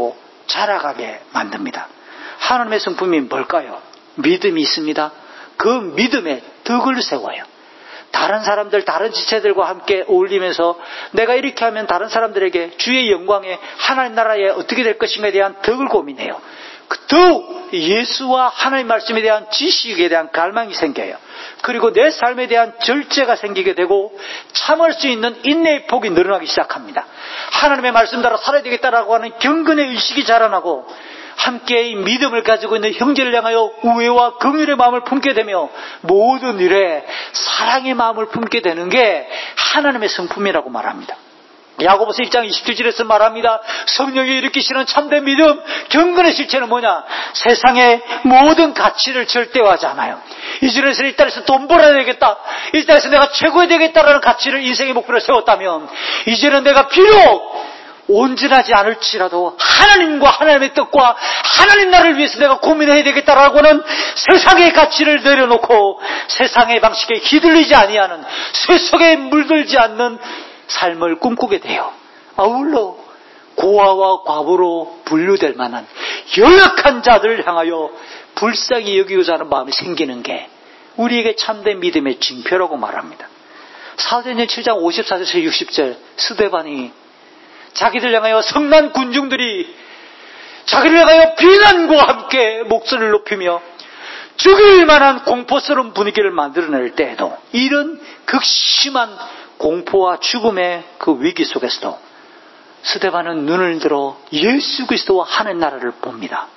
자라가게 만듭니다. 하나님의 성품이 뭘까요? 믿음이 있습니다. 그 믿음에 덕을 세워요. 다른 사람들, 다른 지체들과 함께 어울리면서 내가 이렇게 하면 다른 사람들에게 주의 영광에 하나님 나라에 어떻게 될 것인가에 대한 덕을 고민해요. 더욱 예수와 하나님 말씀에 대한 지식에 대한 갈망이 생겨요. 그리고 내 삶에 대한 절제가 생기게 되고 참을 수 있는 인내의 폭이 늘어나기 시작합니다. 하나님의 말씀 따라 살아야 되겠다라고 하는 경건의 의식이 자라나고 함께 이 믿음을 가지고 있는 형제를 향하여 우애와 긍휼의 마음을 품게 되며 모든 일에 사랑의 마음을 품게 되는 게 하나님의 성품이라고 말합니다. 야고보서 1장 27절에서 말합니다. 성령이 일으키시는 참된 믿음, 경건의 실체는 뭐냐? 세상의 모든 가치를 절대화하지 않아요. 이전에서 일단에서 돈 벌어야 되겠다, 일단에서 내가 최고해야 되겠다라는 가치를 인생의 목표로 세웠다면 이제는 내가 비록 온전하지 않을지라도 하나님과 하나님의 뜻과 하나님 나라를 위해서 내가 고민해야 되겠다라고는 세상의 가치를 내려놓고 세상의 방식에 휘둘리지 아니하는, 쇠속에 물들지 않는 삶을 꿈꾸게 돼요. 아울러 고아와 과부로 분류될 만한 연약한 자들을 향하여 불쌍히 여기고자 하는 마음이 생기는 게 우리에게 참된 믿음의 징표라고 말합니다. 사도행전 7장 54절에서 60절 스데반이 자기들 향하여 성난 군중들이 자기를 향하여 비난과 함께 목소리를 높이며 죽일 만한 공포스러운 분위기를 만들어낼 때에도 이런 극심한 공포와 죽음의 그 위기 속에서도 스데반은 눈을 들어 예수 그리스도와 하나님 나라를 봅니다.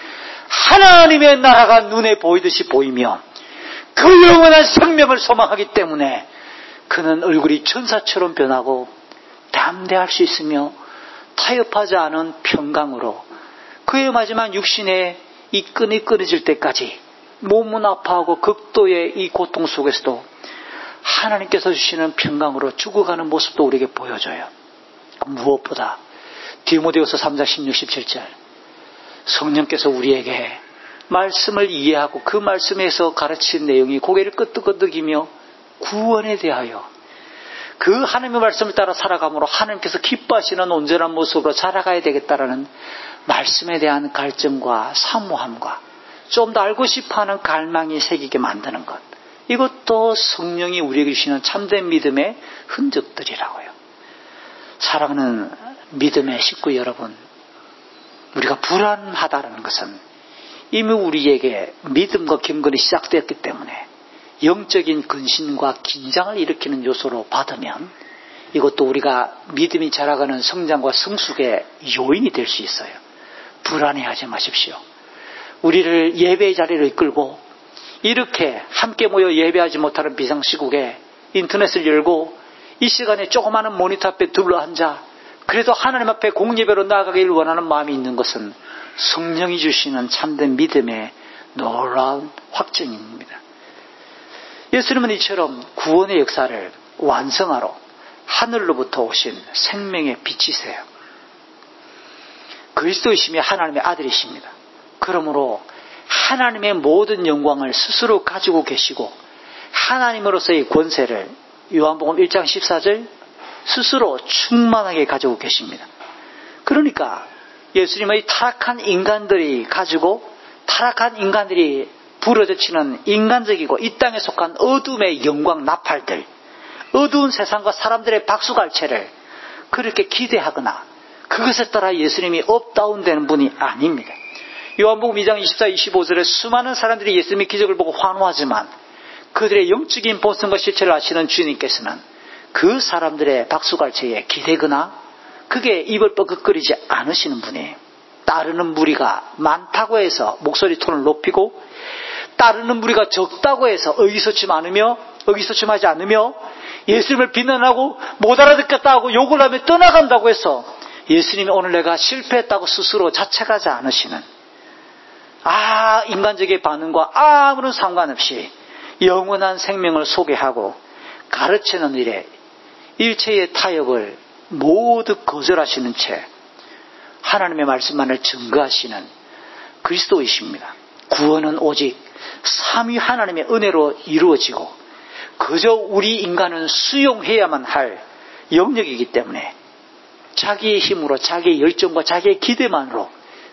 하나님의 나라가 눈에 보이듯이 보이며 그 영원한 생명을 소망하기 때문에 그는 얼굴이 천사처럼 변하고 담대할 수 있으며 타협하지 않은 평강으로 그의 마지막 육신의 이 끈이 끊어질 때까지 몸은 아파하고 극도의 이 고통 속에서도 하나님께서 주시는 평강으로 죽어가는 모습도 우리에게 보여줘요. 무엇보다 디모데후서 3장 16, 17절 성령께서 우리에게 말씀을 이해하고 그 말씀에서 가르친 내용이 고개를 끄덕끄덕이며 구원에 대하여 그 하나님의 말씀을 따라 살아감으로 하나님께서 기뻐하시는 온전한 모습으로 자라가야 되겠다라는 말씀에 대한 갈증과 사모함과 좀 더 알고 싶어하는 갈망이 새기게 만드는 것, 이것도 성령이 우리에게 주시는 참된 믿음의 흔적들이라고요. 사랑하는 믿음의 식구 여러분, 우리가 불안하다는 것은 이미 우리에게 믿음과 경건이 시작되었기 때문에 영적인 근심과 긴장을 일으키는 요소로 받으면 이것도 우리가 믿음이 자라가는 성장과 성숙의 요인이 될 수 있어요. 불안해하지 마십시오. 우리를 예배의 자리로 이끌고 이렇게 함께 모여 예배하지 못하는 비상시국에 인터넷을 열고 이 시간에 조그마한 모니터 앞에 둘러앉아 그래도 하나님 앞에 공예배로 나아가길 원하는 마음이 있는 것은 성령이 주시는 참된 믿음의 놀라운 확증입니다. 예수님은 이처럼 구원의 역사를 완성하러 하늘로부터 오신 생명의 빛이세요. 그리스도이시며 하나님의 아들이십니다. 그러므로 하나님의 모든 영광을 스스로 가지고 계시고 하나님으로서의 권세를 요한복음 1장 14절 스스로 충만하게 가지고 계십니다. 그러니까 예수님의 타락한 인간들이 가지고 타락한 인간들이 부러져치는 인간적이고 이 땅에 속한 어둠의 영광 나팔들, 어두운 세상과 사람들의 박수갈채를 그렇게 기대하거나 그것에 따라 예수님이 업다운되는 분이 아닙니다. 요한복음 2장 24, 25절에 수많은 사람들이 예수님의 기적을 보고 환호하지만 그들의 영적인 본성과 실체를 아시는 주님께서는 그 사람들의 박수갈채에 기대거나 그게 입을 뻐긋거리지 않으시는 분이에요. 따르는 무리가 많다고 해서 목소리 톤을 높이고 따르는 무리가 적다고 해서 의기소침하지 않으며 예수님을 비난하고 못 알아듣겠다 하고 욕을 하며 떠나간다고 해서 예수님이 오늘 내가 실패했다고 스스로 자책하지 않으시는 인간적인 반응과 아무런 상관없이 영원한 생명을 소개하고 가르치는 일에 일체의 타협을 모두 거절하시는 채 하나님의 말씀만을 증거하시는 그리스도이십니다. 구원은 오직 삼위 하나님의 은혜로 이루어지고 그저 우리 인간은 수용해야만 할 영역이기 때문에 자기의 힘으로 자기의 열정과 자기의 기대만으로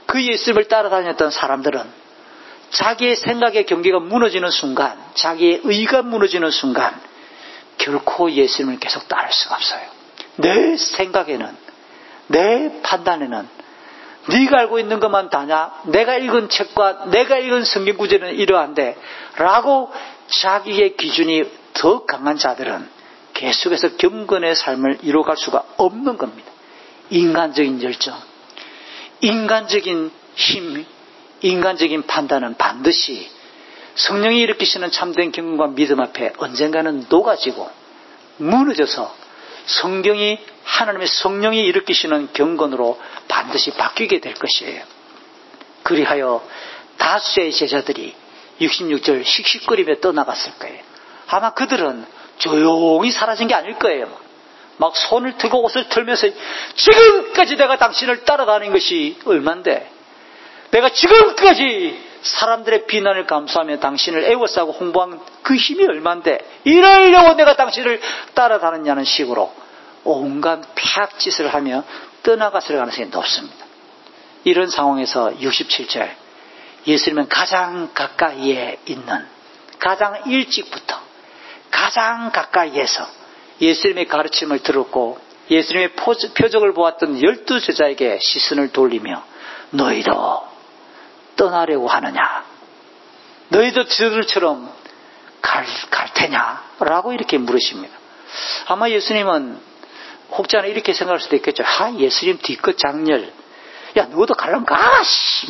그 예수님을 따라다녔던 사람들은 자기의 생각의 경계가 무너지는 순간, 자기의 의가 무너지는 순간 결코 예수님을 계속 따를 수가 없어요. 내 생각에는, 내 판단에는 네가 알고 있는 것만 다냐? 내가 읽은 책과 내가 읽은 성경 구절은 이러한데 라고 자기의 기준이 더 강한 자들은 계속해서 경건의 삶을 이루어갈 수가 없는 겁니다. 인간적인 열정, 인간적인 힘, 인간적인 판단은 반드시 성령이 일으키시는 참된 경건과 믿음 앞에 언젠가는 녹아지고 무너져서 성경이 하나님의 성령이 일으키시는 경건으로 반드시 바뀌게 될 것이에요. 그리하여 다수의 제자들이 66절 씩씩거리며 떠나갔을 거예요. 아마 그들은 조용히 사라진 게 아닐 거예요. 막 손을 들고 옷을 털면서 지금까지 내가 당신을 따라다닌 것이 얼만데, 내가 지금까지 사람들의 비난을 감수하며 당신을 애워싸고 홍보한 그 힘이 얼만데 이러려고 내가 당신을 따라다녔냐는 식으로 온갖 폐악짓을 하며 떠나갔을 가능성이 높습니다. 이런 상황에서 67절 예수님은 가장 가까이에 있는, 가장 일찍부터 가장 가까이에서 예수님의 가르침을 들었고 예수님의 표적을 보았던 12제자에게 시선을 돌리며 너희도 떠나려고 하느냐? 너희도 저들처럼 갈 테냐? 라고 이렇게 물으십니다. 아마 예수님은 혹시 하나 이렇게 생각할 수도 있겠죠. 예수님 뒤끝 장렬. 야, 누구도 가려면 가라,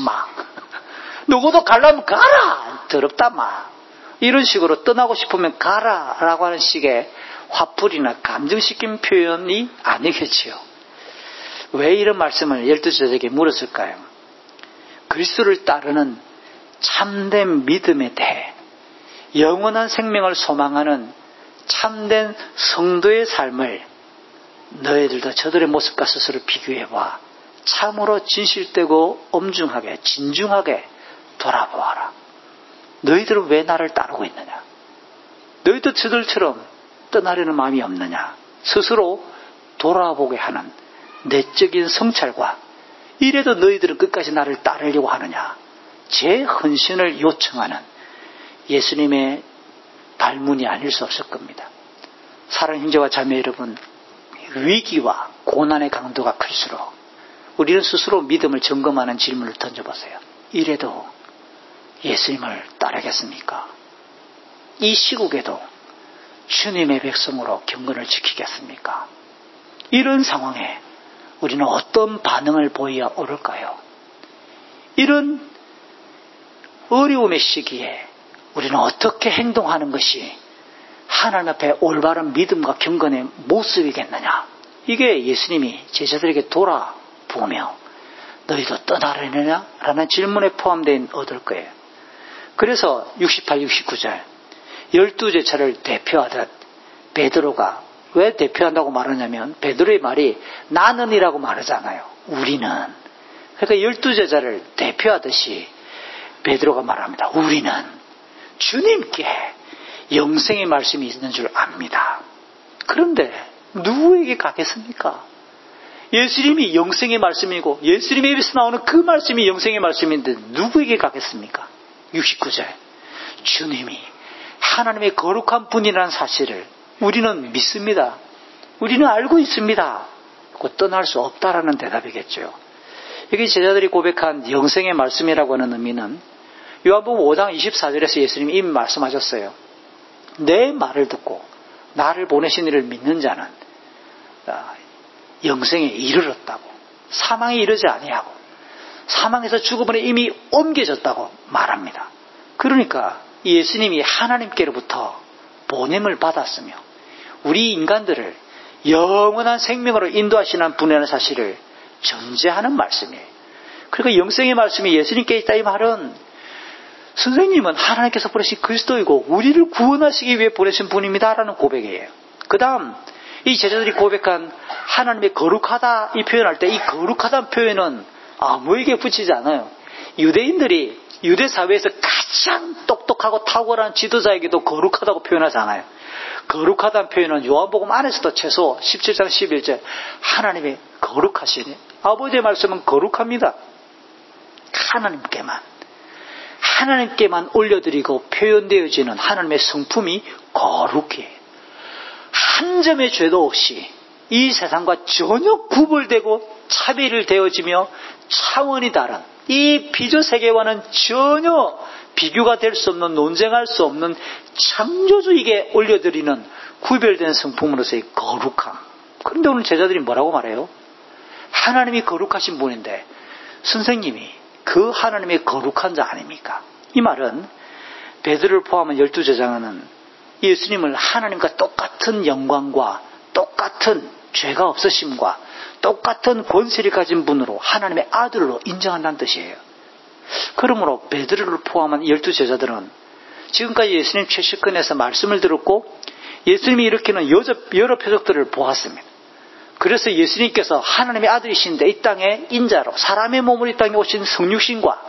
누구도 가려면 가라! 더럽다, 이런 식으로 떠나고 싶으면 가라! 라고 하는 식의 화풀이나 감정시킨 표현이 아니겠지요. 왜 이런 말씀을 12제자에게 물었을까요? 그리스도를 따르는 참된 믿음에 대해 영원한 생명을 소망하는 참된 성도의 삶을 너희들도 저들의 모습과 스스로 비교해봐. 참으로 진실되고 엄중하게 진중하게 돌아보아라. 너희들은 왜 나를 따르고 있느냐? 너희도 저들처럼 떠나려는 마음이 없느냐? 스스로 돌아보게 하는 내적인 성찰과 이래도 너희들은 끝까지 나를 따르려고 하느냐? 제 헌신을 요청하는 예수님의 발문이 아닐 수 없을 겁니다. 사랑하는 형제와 자매 여러분, 위기와 고난의 강도가 클수록 우리는 스스로 믿음을 점검하는 질문을 던져보세요. 이래도 예수님을 따르겠습니까? 이 시국에도 주님의 백성으로 경건을 지키겠습니까? 이런 상황에 우리는 어떤 반응을 보여야 옳을까요? 이런 어려움의 시기에 우리는 어떻게 행동하는 것이 하나님 앞에 올바른 믿음과 경건의 모습이겠느냐? 이게 예수님이 제자들에게 돌아보며 너희도 떠나려느냐? 라는 질문에 포함된 얻을 거예요. 그래서 68, 69절 12제자를 대표하듯 베드로가 왜 대표한다고 말하냐면 베드로의 말이 나는이라고 말하잖아요. 우리는. 그러니까 12제자를 대표하듯이 베드로가 말합니다. 우리는 주님께 영생의 말씀이 있는 줄 압니다. 그런데 누구에게 가겠습니까? 예수님이 영생의 말씀이고 예수님의 입에서 나오는 그 말씀이 영생의 말씀인데 누구에게 가겠습니까? 69절 주님이 하나님의 거룩한 분이라는 사실을 우리는 믿습니다. 우리는 알고 있습니다. 곧 떠날 수 없다라는 대답이겠죠. 여기 제자들이 고백한 영생의 말씀이라고 하는 의미는 요한복음 5장 24절에서 예수님이 이미 말씀하셨어요. 내 말을 듣고 나를 보내신 이를 믿는 자는 영생에 이르렀다고, 사망에 이르지 아니하고 사망에서 죽음으로 이미 옮겨졌다고 말합니다. 그러니까 예수님이 하나님께로부터 보냄을 받았으며 우리 인간들을 영원한 생명으로 인도하시는 분이라는 사실을 전제하는 말씀이에요. 그러니까 영생의 말씀이 예수님께 있다 이 말은 선생님은 하나님께서 보내신 그리스도이고 우리를 구원하시기 위해 보내신 분입니다라는 고백이에요. 그 다음 이 제자들이 고백한 하나님의 거룩하다 이 표현할 때 이 거룩하다는 표현은 아무에게 붙이지 않아요. 유대인들이 유대 사회에서 가장 똑똑하고 탁월한 지도자에게도 거룩하다고 표현하잖아요. 거룩하다는 표현은 요한복음 안에서도 최소 17장 11절 하나님의 거룩하시니 아버지의 말씀은 거룩합니다. 하나님께만 올려드리고 표현되어지는 하나님의 성품이 거룩해. 한 점의 죄도 없이 이 세상과 전혀 구별되고 차별되어지며 차원이 다른 이 비조세계와는 전혀 비교가 될 수 없는, 논쟁할 수 없는 창조주에게 올려드리는 구별된 성품으로서의 거룩함. 그런데 오늘 제자들이 뭐라고 말해요? 하나님이 거룩하신 분인데 선생님이 그 하나님의 거룩한 자 아닙니까? 이 말은 베드로를 포함한 12제자는 예수님을 하나님과 똑같은 영광과 똑같은 죄가 없으심과 똑같은 권세를 가진 분으로 하나님의 아들로 인정한다는 뜻이에요. 그러므로 베드로를 포함한 12제자들은 지금까지 예수님 최측근에서 말씀을 들었고 예수님이 일으키는 여러 표적들을 보았습니다. 그래서 예수님께서 하나님의 아들이신데 이 땅에 인자로 사람의 몸으로 이 땅에 오신 성육신과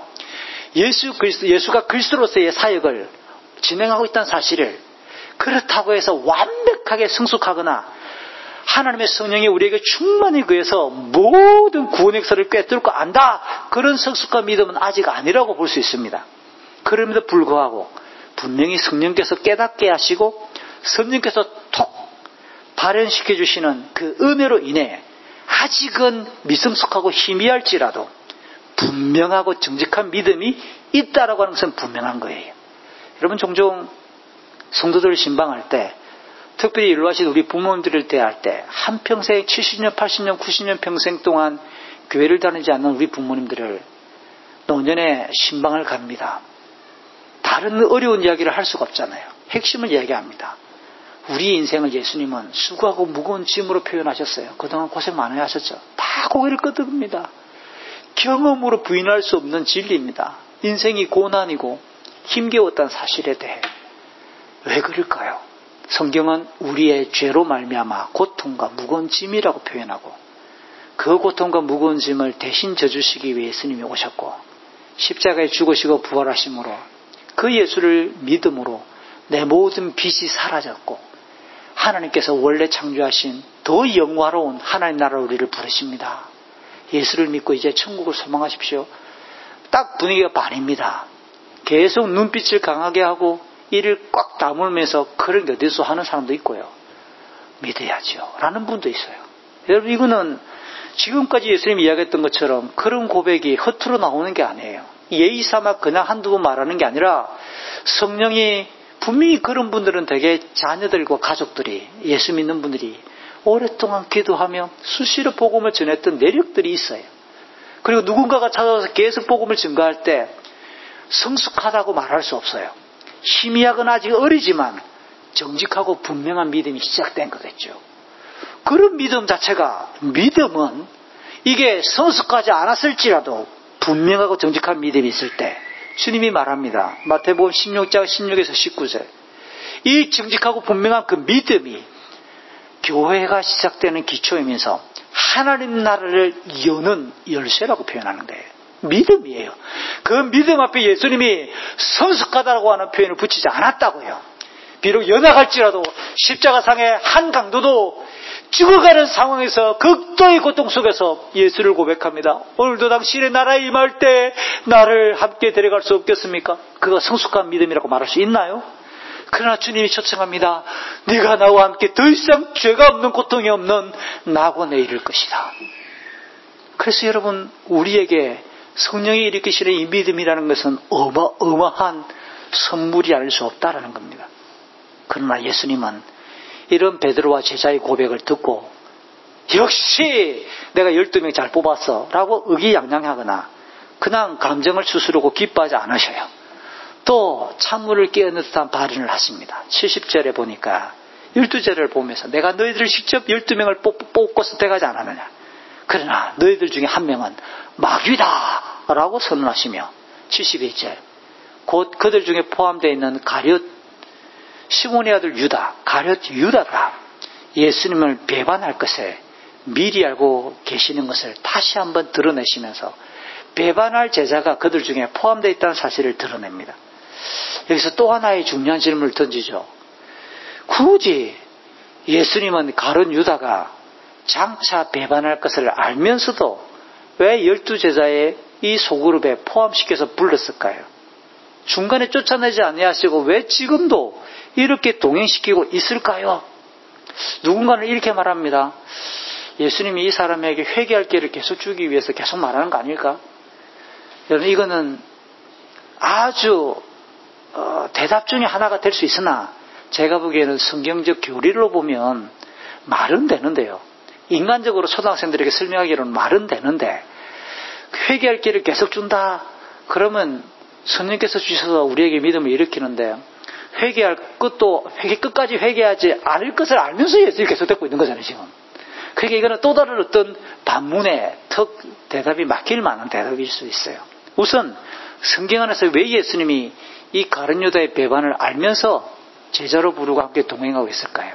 예수가 그리스도로서의 사역을 진행하고 있다는 사실을, 그렇다고 해서 완벽하게 성숙하거나 하나님의 성령이 우리에게 충만히 구해서 모든 구원의 역사를 꿰뚫고 안다, 그런 성숙한 믿음은 아직 아니라고 볼 수 있습니다. 그럼에도 불구하고 분명히 성령께서 깨닫게 하시고 성령께서 톡 발현시켜 주시는 그 은혜로 인해 아직은 미성숙하고 희미할지라도 분명하고 정직한 믿음이 있다라고 하는 것은 분명한 거예요. 여러분, 종종 성도들을 신방할 때, 특별히 일로하신 우리 부모님들을 대할 때, 한평생 70년, 80년, 90년 평생 동안 교회를 다니지 않는 우리 부모님들을 노년에 신방을 갑니다. 다른 어려운 이야기를 할 수가 없잖아요. 핵심을 이야기합니다. 우리 인생을 예수님은 수고하고 무거운 짐으로 표현하셨어요. 그동안 고생 많이 하셨죠. 다 고개를 끄덕입니다. 경험으로 부인할 수 없는 진리입니다. 인생이 고난이고 힘겨웠다는 사실에 대해. 왜 그럴까요? 성경은 우리의 죄로 말미암아 고통과 무거운 짐이라고 표현하고, 그 고통과 무거운 짐을 대신 져주시기 위해 예수님이 오셨고 십자가에 죽으시고 부활하심으로 그 예수를 믿음으로 내 모든 빚이 사라졌고 하나님께서 원래 창조하신 더 영화로운 하나님 나라로 우리를 부르십니다. 예수를 믿고 이제 천국을 소망하십시오. 딱 분위기가 반입니다. 계속 눈빛을 강하게 하고 이를 꽉 다물면서 그런 게 어디서 하는 사람도 있고요. 믿어야죠 라는 분도 있어요. 여러분, 이거는 지금까지 예수님이 이야기했던 것처럼 그런 고백이 허투루 나오는 게 아니에요. 예의 삼아 그냥 한두 번 말하는 게 아니라 성령이 분명히 그런 분들은 되게 자녀들과 가족들이, 예수 믿는 분들이 오랫동안 기도하며 수시로 복음을 전했던 내력들이 있어요. 그리고 누군가가 찾아와서 계속 복음을 증거할 때 성숙하다고 말할 수 없어요. 희미하거나 아직 어리지만 정직하고 분명한 믿음이 시작된 거겠죠. 그런 믿음 자체가, 믿음은 이게 성숙하지 않았을지라도 분명하고 정직한 믿음이 있을 때 주님이 말합니다. 마태복음 16장 16에서 19절. 이 정직하고 분명한 그 믿음이 교회가 시작되는 기초이면서 하나님 나라를 여는 열쇠라고 표현하는 거예요. 믿음이에요. 그 믿음 앞에 예수님이 성숙하다고 하는 표현을 붙이지 않았다고요. 비록 연약할지라도 십자가상의 한 강도도 죽어가는 상황에서 극도의 고통 속에서 예수를 고백합니다. 오늘도 당신의 나라에 임할 때 나를 함께 데려갈 수 없겠습니까? 그가 성숙한 믿음이라고 말할 수 있나요? 그러나 주님이 초청합니다. 네가 나와 함께 더 이상 죄가 없는, 고통이 없는 낙원에 이를 것이다. 그래서 여러분, 우리에게 성령이 일으키시는 이 믿음이라는 것은 어마어마한 선물이 아닐 수 없다라는 겁니다. 그러나 예수님은 이런 베드로와 제자의 고백을 듣고 역시 내가 12명 잘 뽑았어 라고 의기양양하거나 그냥 감정을 추스르고 기뻐하지 않으셔요. 또 찬물을 끼얹는 듯한 발언을 하십니다. 70절에 보니까 12절을 보면서 내가 너희들을 직접 12명을 뽑고 선택하지 않았느냐. 그러나 너희들 중에 한 명은 마귀다 라고 선언하시며 71절 곧 그들 중에 포함되어 있는 가룟 시몬의 아들 유다, 가룟 유다가 예수님을 배반할 것을 미리 알고 계시는 것을 다시 한번 드러내시면서 배반할 제자가 그들 중에 포함되어 있다는 사실을 드러냅니다. 여기서 또 하나의 중요한 질문을 던지죠. 굳이 예수님은 가룟 유다가 장차 배반할 것을 알면서도 왜 12제자의 이 소그룹에 포함시켜서 불렀을까요? 중간에 쫓아내지 아니하시고 왜 지금도 이렇게 동행시키고 있을까요? 누군가는 이렇게 말합니다. 예수님이 이 사람에게 회개할 기회를 계속 주기 위해서 계속 말하는 거 아닐까? 여러분, 이거는 아주 대답 중에 하나가 될 수 있으나 제가 보기에는 성경적 교리로 보면 말은 되는데요. 인간적으로 초등학생들에게 설명하기로는 말은 되는데 회개할 기회를 계속 준다. 그러면 성령께서 주셔서 우리에게 믿음을 일으키는데 회개할 것도 끝까지 회개하지 않을 것을 알면서 예수님이 계속 듣고 있는 거잖아요, 지금. 그러니까 이거는 또 다른 어떤 반문의 대답이 막힐 만한 대답일 수 있어요. 우선 성경 안에서 왜 예수님이 이 가룟 유다의 배반을 알면서 제자로 부르고 함께 동행하고 있을까요?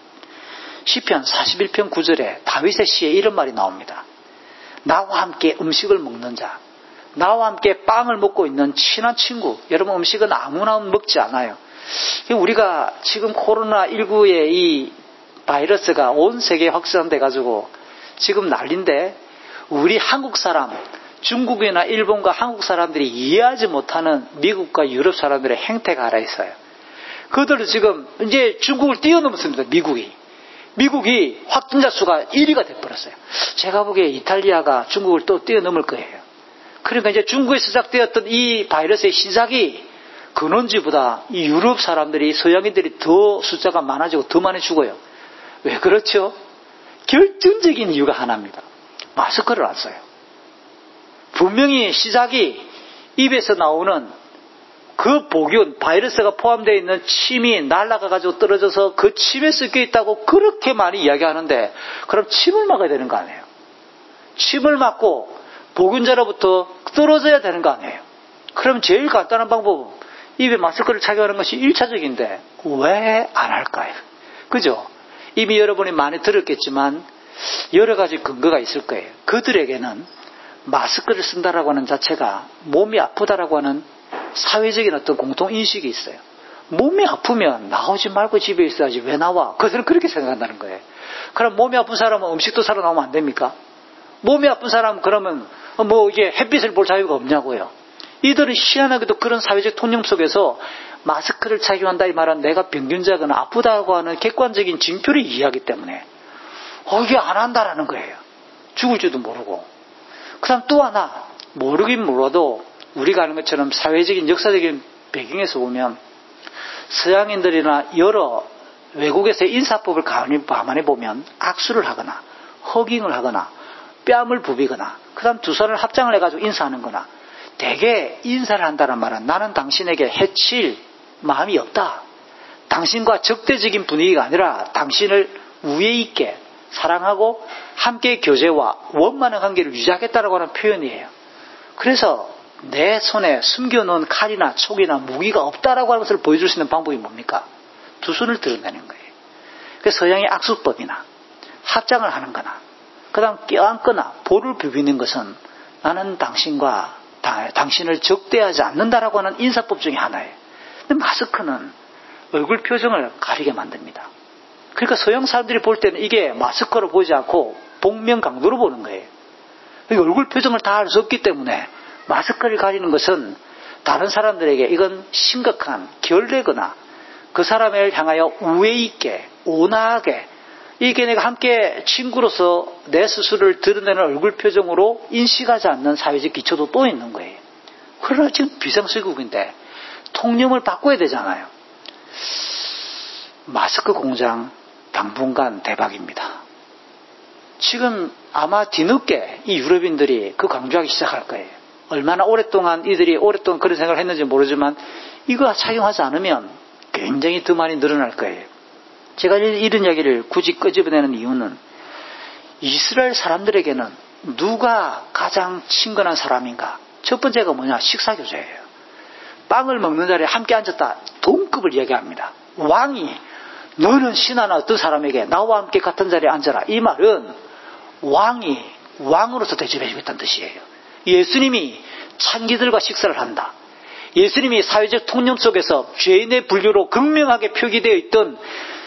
시편 41편 9절에 다윗의 시에 이런 말이 나옵니다. 나와 함께 음식을 먹는 자, 나와 함께 빵을 먹고 있는 친한 친구. 여러분, 음식은 아무나 먹지 않아요. 우리가 지금 코로나19의 이 바이러스가 온 세계에 확산돼 가지고 지금 난리인데 우리 한국 사람, 중국이나 일본과 한국 사람들이 이해하지 못하는 미국과 유럽 사람들의 행태가 하나 있어요. 그들은 지금 이제 중국을 뛰어넘었습니다. 미국이 확진자 수가 1위가 돼버렸어요. 제가 보기에 이탈리아가 중국을 또 뛰어넘을 거예요. 그러니까 이제 중국에 시작되었던 이 바이러스의 시작이 근원지보다 이 유럽 사람들이, 서양인들이 더 숫자가 많아지고 더 많이 죽어요. 왜 그렇죠? 결정적인 이유가 하나입니다. 마스크를 안 써요. 분명히 시작이 입에서 나오는 그 복균, 바이러스가 포함되어 있는 침이 날아가가지고 떨어져서 그 침에 섞여 있다고 그렇게 많이 이야기하는데, 그럼 침을 막아야 되는 거 아니에요? 침을 막고 복균자로부터 떨어져야 되는 거 아니에요? 그럼 제일 간단한 방법은 입에 마스크를 착용하는 것이 1차적인데 왜 안 할까요? 그죠? 이미 여러분이 많이 들었겠지만 여러 가지 근거가 있을 거예요. 그들에게는 마스크를 쓴다라고 하는 자체가 몸이 아프다라고 하는 사회적인 어떤 공통인식이 있어요. 몸이 아프면 나오지 말고 집에 있어야지 왜 나와? 그들은 그렇게 생각한다는 거예요. 그럼 몸이 아픈 사람은 음식도 사러 나오면 안 됩니까? 몸이 아픈 사람은 그러면 이게 햇빛을 볼 자유가 없냐고요. 이들은 희한하게도 그런 사회적 통념 속에서 마스크를 착용한다 이 말은 내가 병균자거나 아프다고 하는 객관적인 징표를 이해하기 때문에 이게 안 한다라는 거예요. 죽을지도 모르고. 그 다음 또 하나, 모르긴 몰라도 우리가 아는 것처럼 사회적인 역사적인 배경에서 보면 서양인들이나 여러 외국에서의 인사법을 가만히 보면 악수를 하거나 허깅을 하거나 뺨을 부비거나 그 다음 두 손을 합장을 해가지고 인사하는 거나 대개 인사를 한다는 말은 나는 당신에게 해칠 마음이 없다. 당신과 적대적인 분위기가 아니라 당신을 우애 있게 사랑하고 함께 교제와 원만한 관계를 유지하겠다라고 하는 표현이에요. 그래서 내 손에 숨겨놓은 칼이나 촉이나 무기가 없다라고 하는 것을 보여줄 수 있는 방법이 뭡니까? 두 손을 드러내는 거예요. 그래서 서양의 악수법이나 합장을 하는 거나 그 다음 껴안거나 볼을 비비는 것은 나는 당신을 적대하지 않는다라고 하는 인사법 중에 하나예요. 근데 마스크는 얼굴 표정을 가리게 만듭니다. 그러니까 서양 사람들이 볼 때는 이게 마스크로 보지 않고 복면강도로 보는 거예요. 얼굴 표정을 다 알 수 없기 때문에 마스크를 가리는 것은 다른 사람들에게 이건 심각한 결례거나 그 사람을 향하여 우애 있게 온화하게 이게 내가 함께 친구로서 내 스스로를 드러내는 얼굴 표정으로 인식하지 않는 사회적 기초도 또 있는 거예요. 그러나 지금 비상시국인데 통념을 바꿔야 되잖아요. 마스크 공장 당분간 대박입니다. 지금 아마 뒤늦게 이 유럽인들이 그 강조하기 시작할 거예요. 얼마나 오랫동안 그런 생각을 했는지 모르지만 이거 착용하지 않으면 굉장히 더 많이 늘어날 거예요. 제가 이런 이야기를 굳이 끄집어내는 이유는 이스라엘 사람들에게는 누가 가장 친근한 사람인가? 첫 번째가 뭐냐? 식사교제예요. 빵을 먹는 자리에 함께 앉았다. 동급을 이야기합니다. 왕이 너는 신하나 어떤 사람에게 나와 함께 같은 자리에 앉아라. 이 말은 왕이 왕으로서 대접해 주겠다는 뜻이에요. 예수님이 창기들과 식사를 한다. 예수님이 사회적 통념 속에서 죄인의 분류로 극명하게 표기되어 있던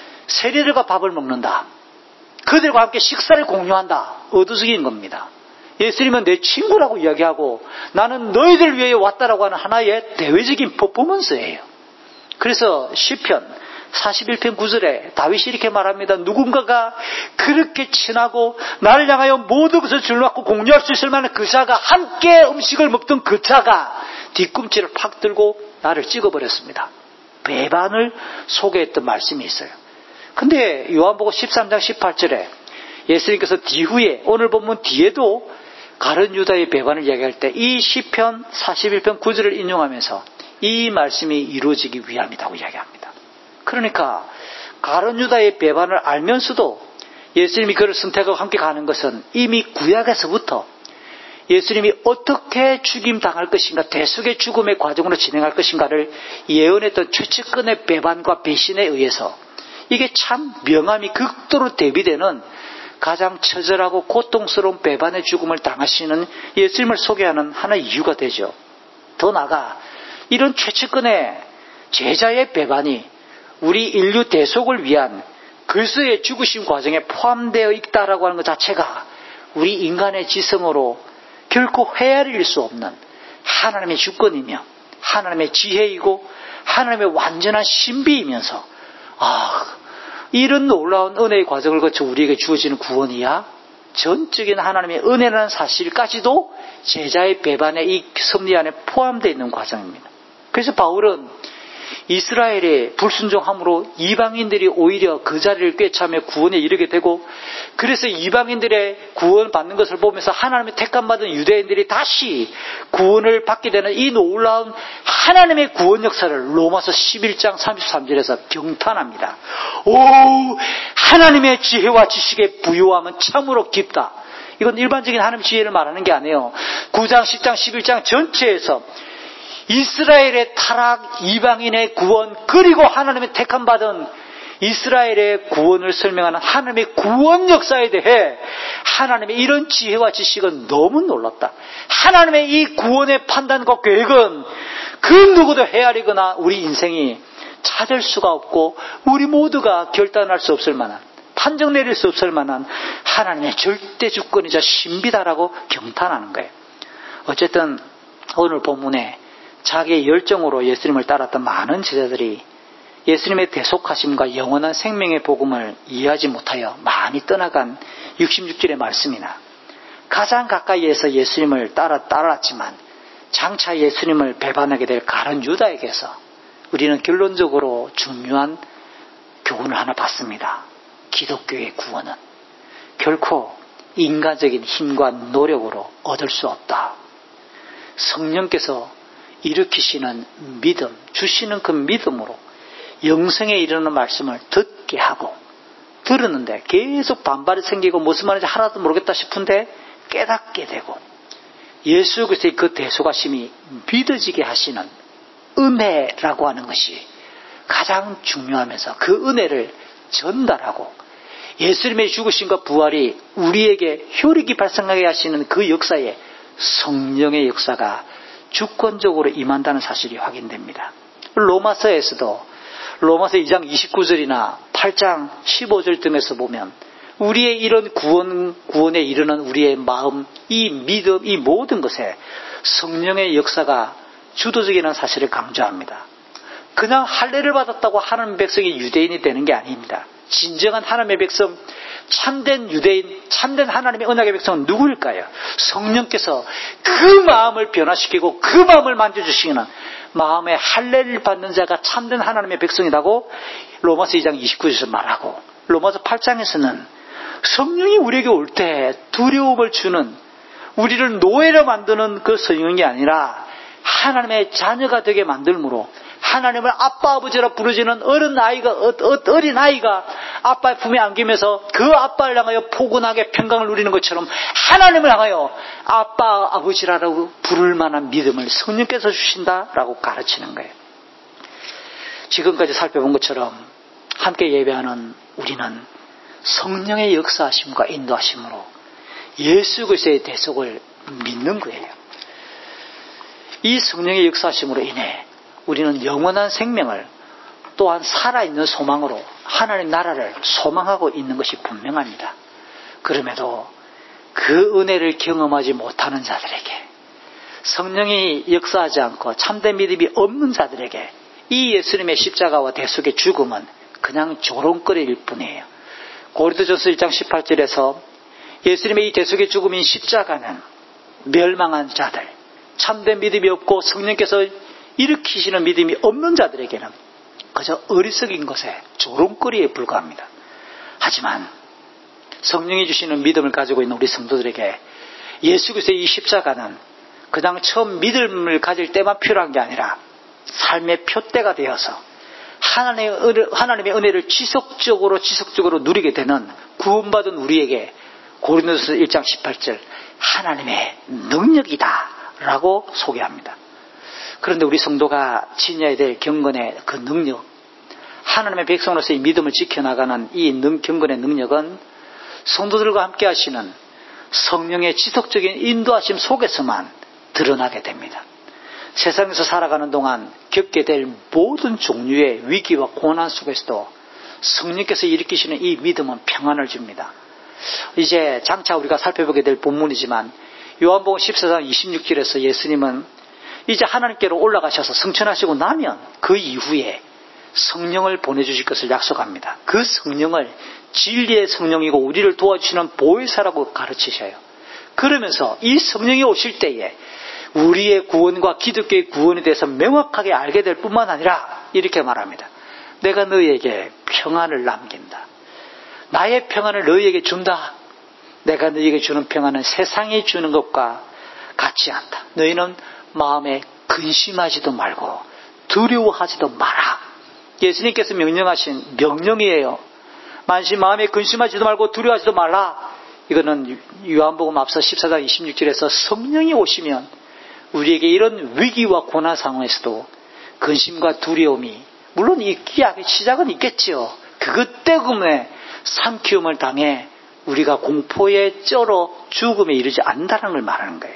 세리들과 밥을 먹는다. 그들과 함께 식사를 공유한다. 어두석인 겁니다. 예수님은 내 친구라고 이야기하고 나는 너희들 위해 왔다라고 하는 하나의 대외적인 퍼포먼스예요. 그래서 시편 41편 9절에 다윗이 이렇게 말합니다. 누군가가 그렇게 친하고 나를 향하여 모든 것을 줄놓고 공유할 수 있을 만한 그 자가, 함께 음식을 먹던 그 자가 뒤꿈치를 팍 들고 나를 찍어버렸습니다. 배반을 소개했던 말씀이 있어요. 근데 요한복음 13장 18절에 예수님께서 뒤후에, 오늘 본문 뒤에도 가룟 유다의 배반을 이야기할 때 이 시편 41편 9절을 인용하면서 이 말씀이 이루어지기 위함이라고 이야기합니다. 그러니까 가룟 유다의 배반을 알면서도 예수님이 그를 선택하고 함께 가는 것은 이미 구약에서부터 예수님이 어떻게 죽임당할 것인가, 대속의 죽음의 과정으로 진행할 것인가를 예언했던 최측근의 배반과 배신에 의해서 이게 참 명암이 극도로 대비되는 가장 처절하고 고통스러운 배반의 죽음을 당하시는 예수님을 소개하는 하나의 이유가 되죠. 더 나아가 이런 최측근의 제자의 배반이 우리 인류 대속을 위한 그리스도의 죽으심 과정에 포함되어 있다라고 하는 것 자체가 우리 인간의 지성으로 결코 헤아릴 수 없는 하나님의 주권이며 하나님의 지혜이고 하나님의 완전한 신비이면서 이런 놀라운 은혜의 과정을 거쳐 우리에게 주어지는 구원이야 전적인 하나님의 은혜라는 사실까지도 제자의 배반의 이 섭리 안에 포함되어 있는 과정입니다. 그래서 바울은 이스라엘의 불순종함으로 이방인들이 오히려 그 자리를 꿰차며 구원에 이르게 되고, 그래서 이방인들의 구원받는 것을 보면서 하나님의 택함받은 유대인들이 다시 구원을 받게 되는 이 놀라운 하나님의 구원 역사를 로마서 11장 33절에서 경탄합니다. 오, 하나님의 지혜와 지식의 부요함은 참으로 깊다. 이건 일반적인 하나님의 지혜를 말하는 게 아니에요. 9장, 10장, 11장 전체에서 이스라엘의 타락, 이방인의 구원, 그리고 하나님의 택함받은 이스라엘의 구원을 설명하는 하나님의 구원 역사에 대해 하나님의 이런 지혜와 지식은 너무 놀랍다. 하나님의 이 구원의 판단과 계획은 그 누구도 헤아리거나 우리 인생이 찾을 수가 없고 우리 모두가 결단할 수 없을 만한, 판정 내릴 수 없을 만한 하나님의 절대 주권이자 신비다라고 경탄하는 거예요. 어쨌든 오늘 본문에 자기의 열정으로 예수님을 따랐던 많은 제자들이 예수님의 대속하심과 영원한 생명의 복음을 이해하지 못하여 많이 떠나간 66절의 말씀이나 가장 가까이에서 예수님을 따랐지만 장차 예수님을 배반하게 될 가룟 유다에게서 우리는 결론적으로 중요한 교훈을 하나 받습니다. 기독교의 구원은 결코 인간적인 힘과 노력으로 얻을 수 없다. 성령께서 일으키시는 믿음, 주시는 그 믿음으로 영생에 이르는 말씀을 듣게 하고, 들었는데 계속 반발이 생기고 무슨 말인지 하나도 모르겠다 싶은데 깨닫게 되고, 예수 그리스도의 그 대속하심이 믿어지게 하시는 은혜라고 하는 것이 가장 중요하면서 그 은혜를 전달하고 예수님의 죽으심과 부활이 우리에게 효력이 발생하게 하시는 그 역사에 성령의 역사가 주권적으로 임한다는 사실이 확인됩니다. 로마서에서도 로마서 2장 29절이나 8장 15절 등에서 보면 우리의 이런 구원에 이르는 우리의 마음, 이 믿음, 이 모든 것에 성령의 역사가 주도적이라는 사실을 강조합니다. 그냥 할례를 받았다고 하나님의 백성이 유대인이 되는 게 아닙니다. 진정한 하나님의 백성, 참된 유대인, 참된 하나님의 언약의 백성은 누구일까요? 성령께서 그 마음을 변화시키고 그 마음을 만져주시는 마음의 할례를 받는 자가 참된 하나님의 백성이라고 로마서 2장 29절에서 말하고, 로마서 8장에서는 성령이 우리에게 올 때 두려움을 주는, 우리를 노예로 만드는 그 성령이 아니라 하나님의 자녀가 되게 만들므로 하나님을 아빠 아버지라 부르지는 어린 아이가 아빠의 품에 안기면서 그 아빠를 향하여 포근하게 평강을 누리는 것처럼 하나님을 향하여 아빠 아버지라고 부를 만한 믿음을 성령께서 주신다라고 가르치는 거예요. 지금까지 살펴본 것처럼 함께 예배하는 우리는 성령의 역사하심과 인도하심으로 예수 그리스도의 대속을 믿는 거예요. 이 성령의 역사하심으로 인해 우리는 영원한 생명을, 또한 살아있는 소망으로 하나님 나라를 소망하고 있는 것이 분명합니다. 그럼에도 그 그 은혜를 경험하지 못하는 자들에게, 성령이 역사하지 않고 참된 믿음이 없는 자들에게 이 예수님의 십자가와 대속의 죽음은 그냥 조롱거리일 뿐이에요. 고린도전서 1장 18절에서 예수님의 이 대속의 죽음인 십자가는 멸망한 자들, 참된 믿음이 없고 성령께서 일으키시는 믿음이 없는 자들에게는 그저 어리석인 것에 조롱거리에 불과합니다. 하지만 성령이 주시는 믿음을 가지고 있는 우리 성도들에게 예수 그리스도의 이 십자가는 그냥 처음 믿음을 가질 때만 필요한 게 아니라 삶의 표대가 되어서 하나님의 은혜를 지속적으로 누리게 되는 구원받은 우리에게 고린도전서 1장 18절 하나님의 능력이다 라고 소개합니다. 그런데 우리 성도가 지녀야 될 경건의 그 능력, 하나님의 백성으로서의 믿음을 지켜나가는 이 경건의 능력은 성도들과 함께 하시는 성령의 지속적인 인도하심 속에서만 드러나게 됩니다. 세상에서 살아가는 동안 겪게 될 모든 종류의 위기와 고난 속에서도 성령께서 일으키시는 이 믿음은 평안을 줍니다. 이제 장차 우리가 살펴보게 될 본문이지만 요한복음 14장 26절에서 예수님은 이제 하나님께로 올라가셔서 승천하시고 나면 그 이후에 성령을 보내주실 것을 약속합니다. 그 성령을 진리의 성령이고 우리를 도와주시는 보혜사라고 가르치셔요. 그러면서 이 성령이 오실 때에 우리의 구원과 기독교의 구원에 대해서 명확하게 알게 될 뿐만 아니라 이렇게 말합니다. 내가 너희에게 평안을 남긴다. 나의 평안을 너희에게 준다. 내가 너희에게 주는 평안은 세상이 주는 것과 같지 않다. 너희는 마음에 근심하지도 말고 두려워하지도 마라. 예수님께서 명령하신 명령이에요. 만시 마음에 근심하지도 말고 두려워하지도 말라. 이거는 요한복음 앞서 14장 26절에서 성령이 오시면 우리에게 이런 위기와 고난 상황에서도 근심과 두려움이 물론 시작은 있겠지요. 그것 때문에 삼키움을 당해 우리가 공포에 쩔어 죽음에 이르지 않는다는 걸 말하는 거예요.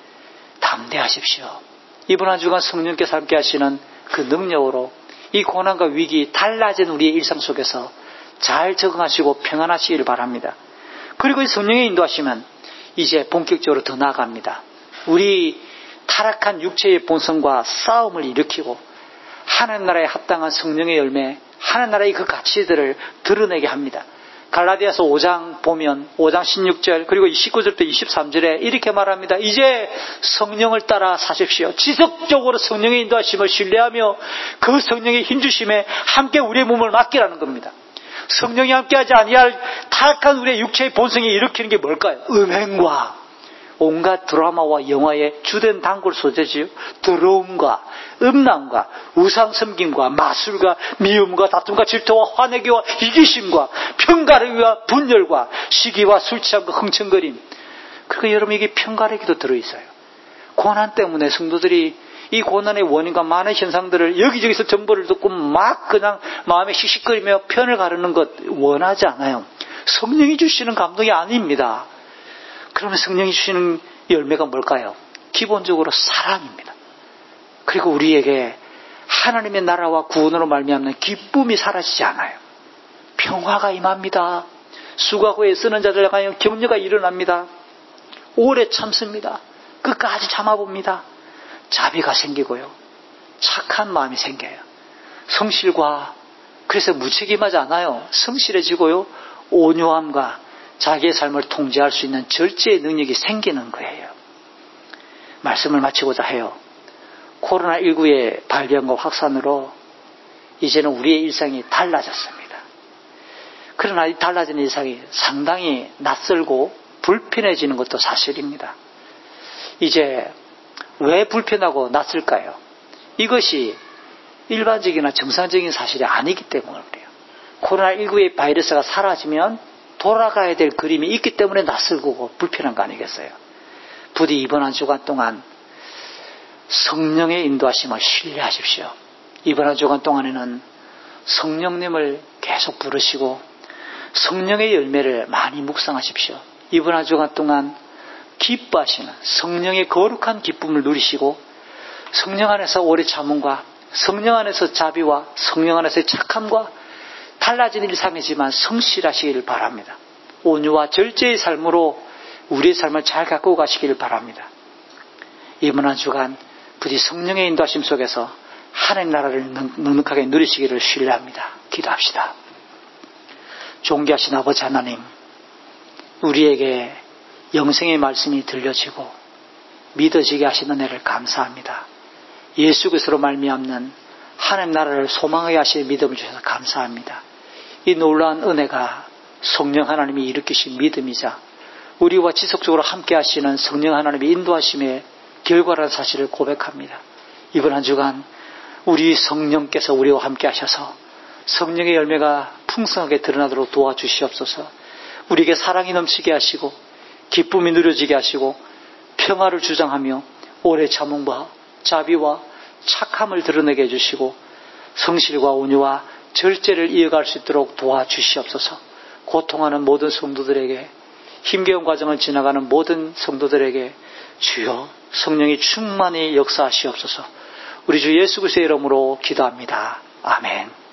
담대하십시오. 이번 한 주간 성령께서 함께 하시는 그 능력으로 이 고난과 위기 달라진 우리의 일상 속에서 잘 적응하시고 평안하시기를 바랍니다. 그리고 이 성령의 인도하시면 이제 본격적으로 더 나아갑니다. 우리 타락한 육체의 본성과 싸움을 일으키고 하나님 나라에 합당한 성령의 열매, 하나님 나라의 그 가치들을 드러내게 합니다. 갈라디아서 5장 보면 5장 16절 그리고 19절부터 23절에 이렇게 말합니다. 이제 성령을 따라 사십시오. 지속적으로 성령의 인도하심을 신뢰하며 그 성령의 힘주심에 함께 우리의 몸을 맡기라는 겁니다. 성령이 함께하지 아니할 타락한 우리의 육체의 본성이 일으키는 게 뭘까요? 음행과 온갖 드라마와 영화의 주된 단골 소재지요. 더러움과 음란과 우상 섬김과 마술과 미움과 다툼과 질투와 화내기와 이기심과 편가르기와 분열과 시기와 술 취함과 흥청거림. 그러니까 여러분 이게 편가르기도 들어있어요. 고난 때문에 성도들이 이 고난의 원인과 많은 현상들을 여기저기서 정보를 듣고 막 그냥 마음에 씩씩거리며 편을 가르는 것 원하지 않아요. 성령이 주시는 감동이 아닙니다. 그러면 성령이 주시는 열매가 뭘까요? 기본적으로 사랑입니다. 그리고 우리에게 하나님의 나라와 구원으로 말미암는 기쁨이 사라지지 않아요. 평화가 임합니다. 수고하고 애쓰는 자들에 관한 격려가 일어납니다. 오래 참습니다. 끝까지 참아봅니다. 자비가 생기고요. 착한 마음이 생겨요. 성실과 그래서 무책임하지 않아요. 성실해지고요. 온유함과 자기의 삶을 통제할 수 있는 절제의 능력이 생기는 거예요. 말씀을 마치고자 해요. 코로나19의 발병과 확산으로 이제는 우리의 일상이 달라졌습니다. 그러나 이 달라진 일상이 상당히 낯설고 불편해지는 것도 사실입니다. 이제 왜 불편하고 낯설까요? 이것이 일반적이나 정상적인 사실이 아니기 때문에 그래요. 코로나19의 바이러스가 사라지면 돌아가야 될 그림이 있기 때문에 낯설고 불편한 거 아니겠어요? 부디 이번 한 주간 동안 성령의 인도하심을 신뢰하십시오. 이번 한 주간 동안에는 성령님을 계속 부르시고 성령의 열매를 많이 묵상하십시오. 이번 한 주간 동안 기뻐하시는 성령의 거룩한 기쁨을 누리시고 성령 안에서 오래 참음과 성령 안에서 자비와 성령 안에서의 착함과 달라진 일상이지만 성실하시기를 바랍니다. 온유와 절제의 삶으로 우리의 삶을 잘 갖고 가시길 바랍니다. 이번 한 주간 부디 성령의 인도하심 속에서 하나님 나라를 넉넉하게 누리시기를 신뢰합니다. 기도합시다. 존귀하신 아버지 하나님, 우리에게 영생의 말씀이 들려지고 믿어지게 하신 은혜를 감사합니다. 예수 그리스도로 말미암는 하나님 나라를 소망하게 하시는 믿음을 주셔서 감사합니다. 이 놀라운 은혜가 성령 하나님이 일으키신 믿음이자 우리와 지속적으로 함께 하시는 성령 하나님의 인도하심의 결과라는 사실을 고백합니다. 이번 한 주간 우리 성령께서 우리와 함께 하셔서 성령의 열매가 풍성하게 드러나도록 도와주시옵소서. 우리에게 사랑이 넘치게 하시고 기쁨이 누려지게 하시고 평화를 주장하며 오래 참음과 자비와 착함을 드러내게 해주시고 성실과 온유와 절제를 이어갈 수 있도록 도와주시옵소서. 고통하는 모든 성도들에게, 힘겨운 과정을 지나가는 모든 성도들에게 주여 성령이 충만히 역사하시옵소서. 우리 주 예수 그리스도의 이름으로 기도합니다. 아멘.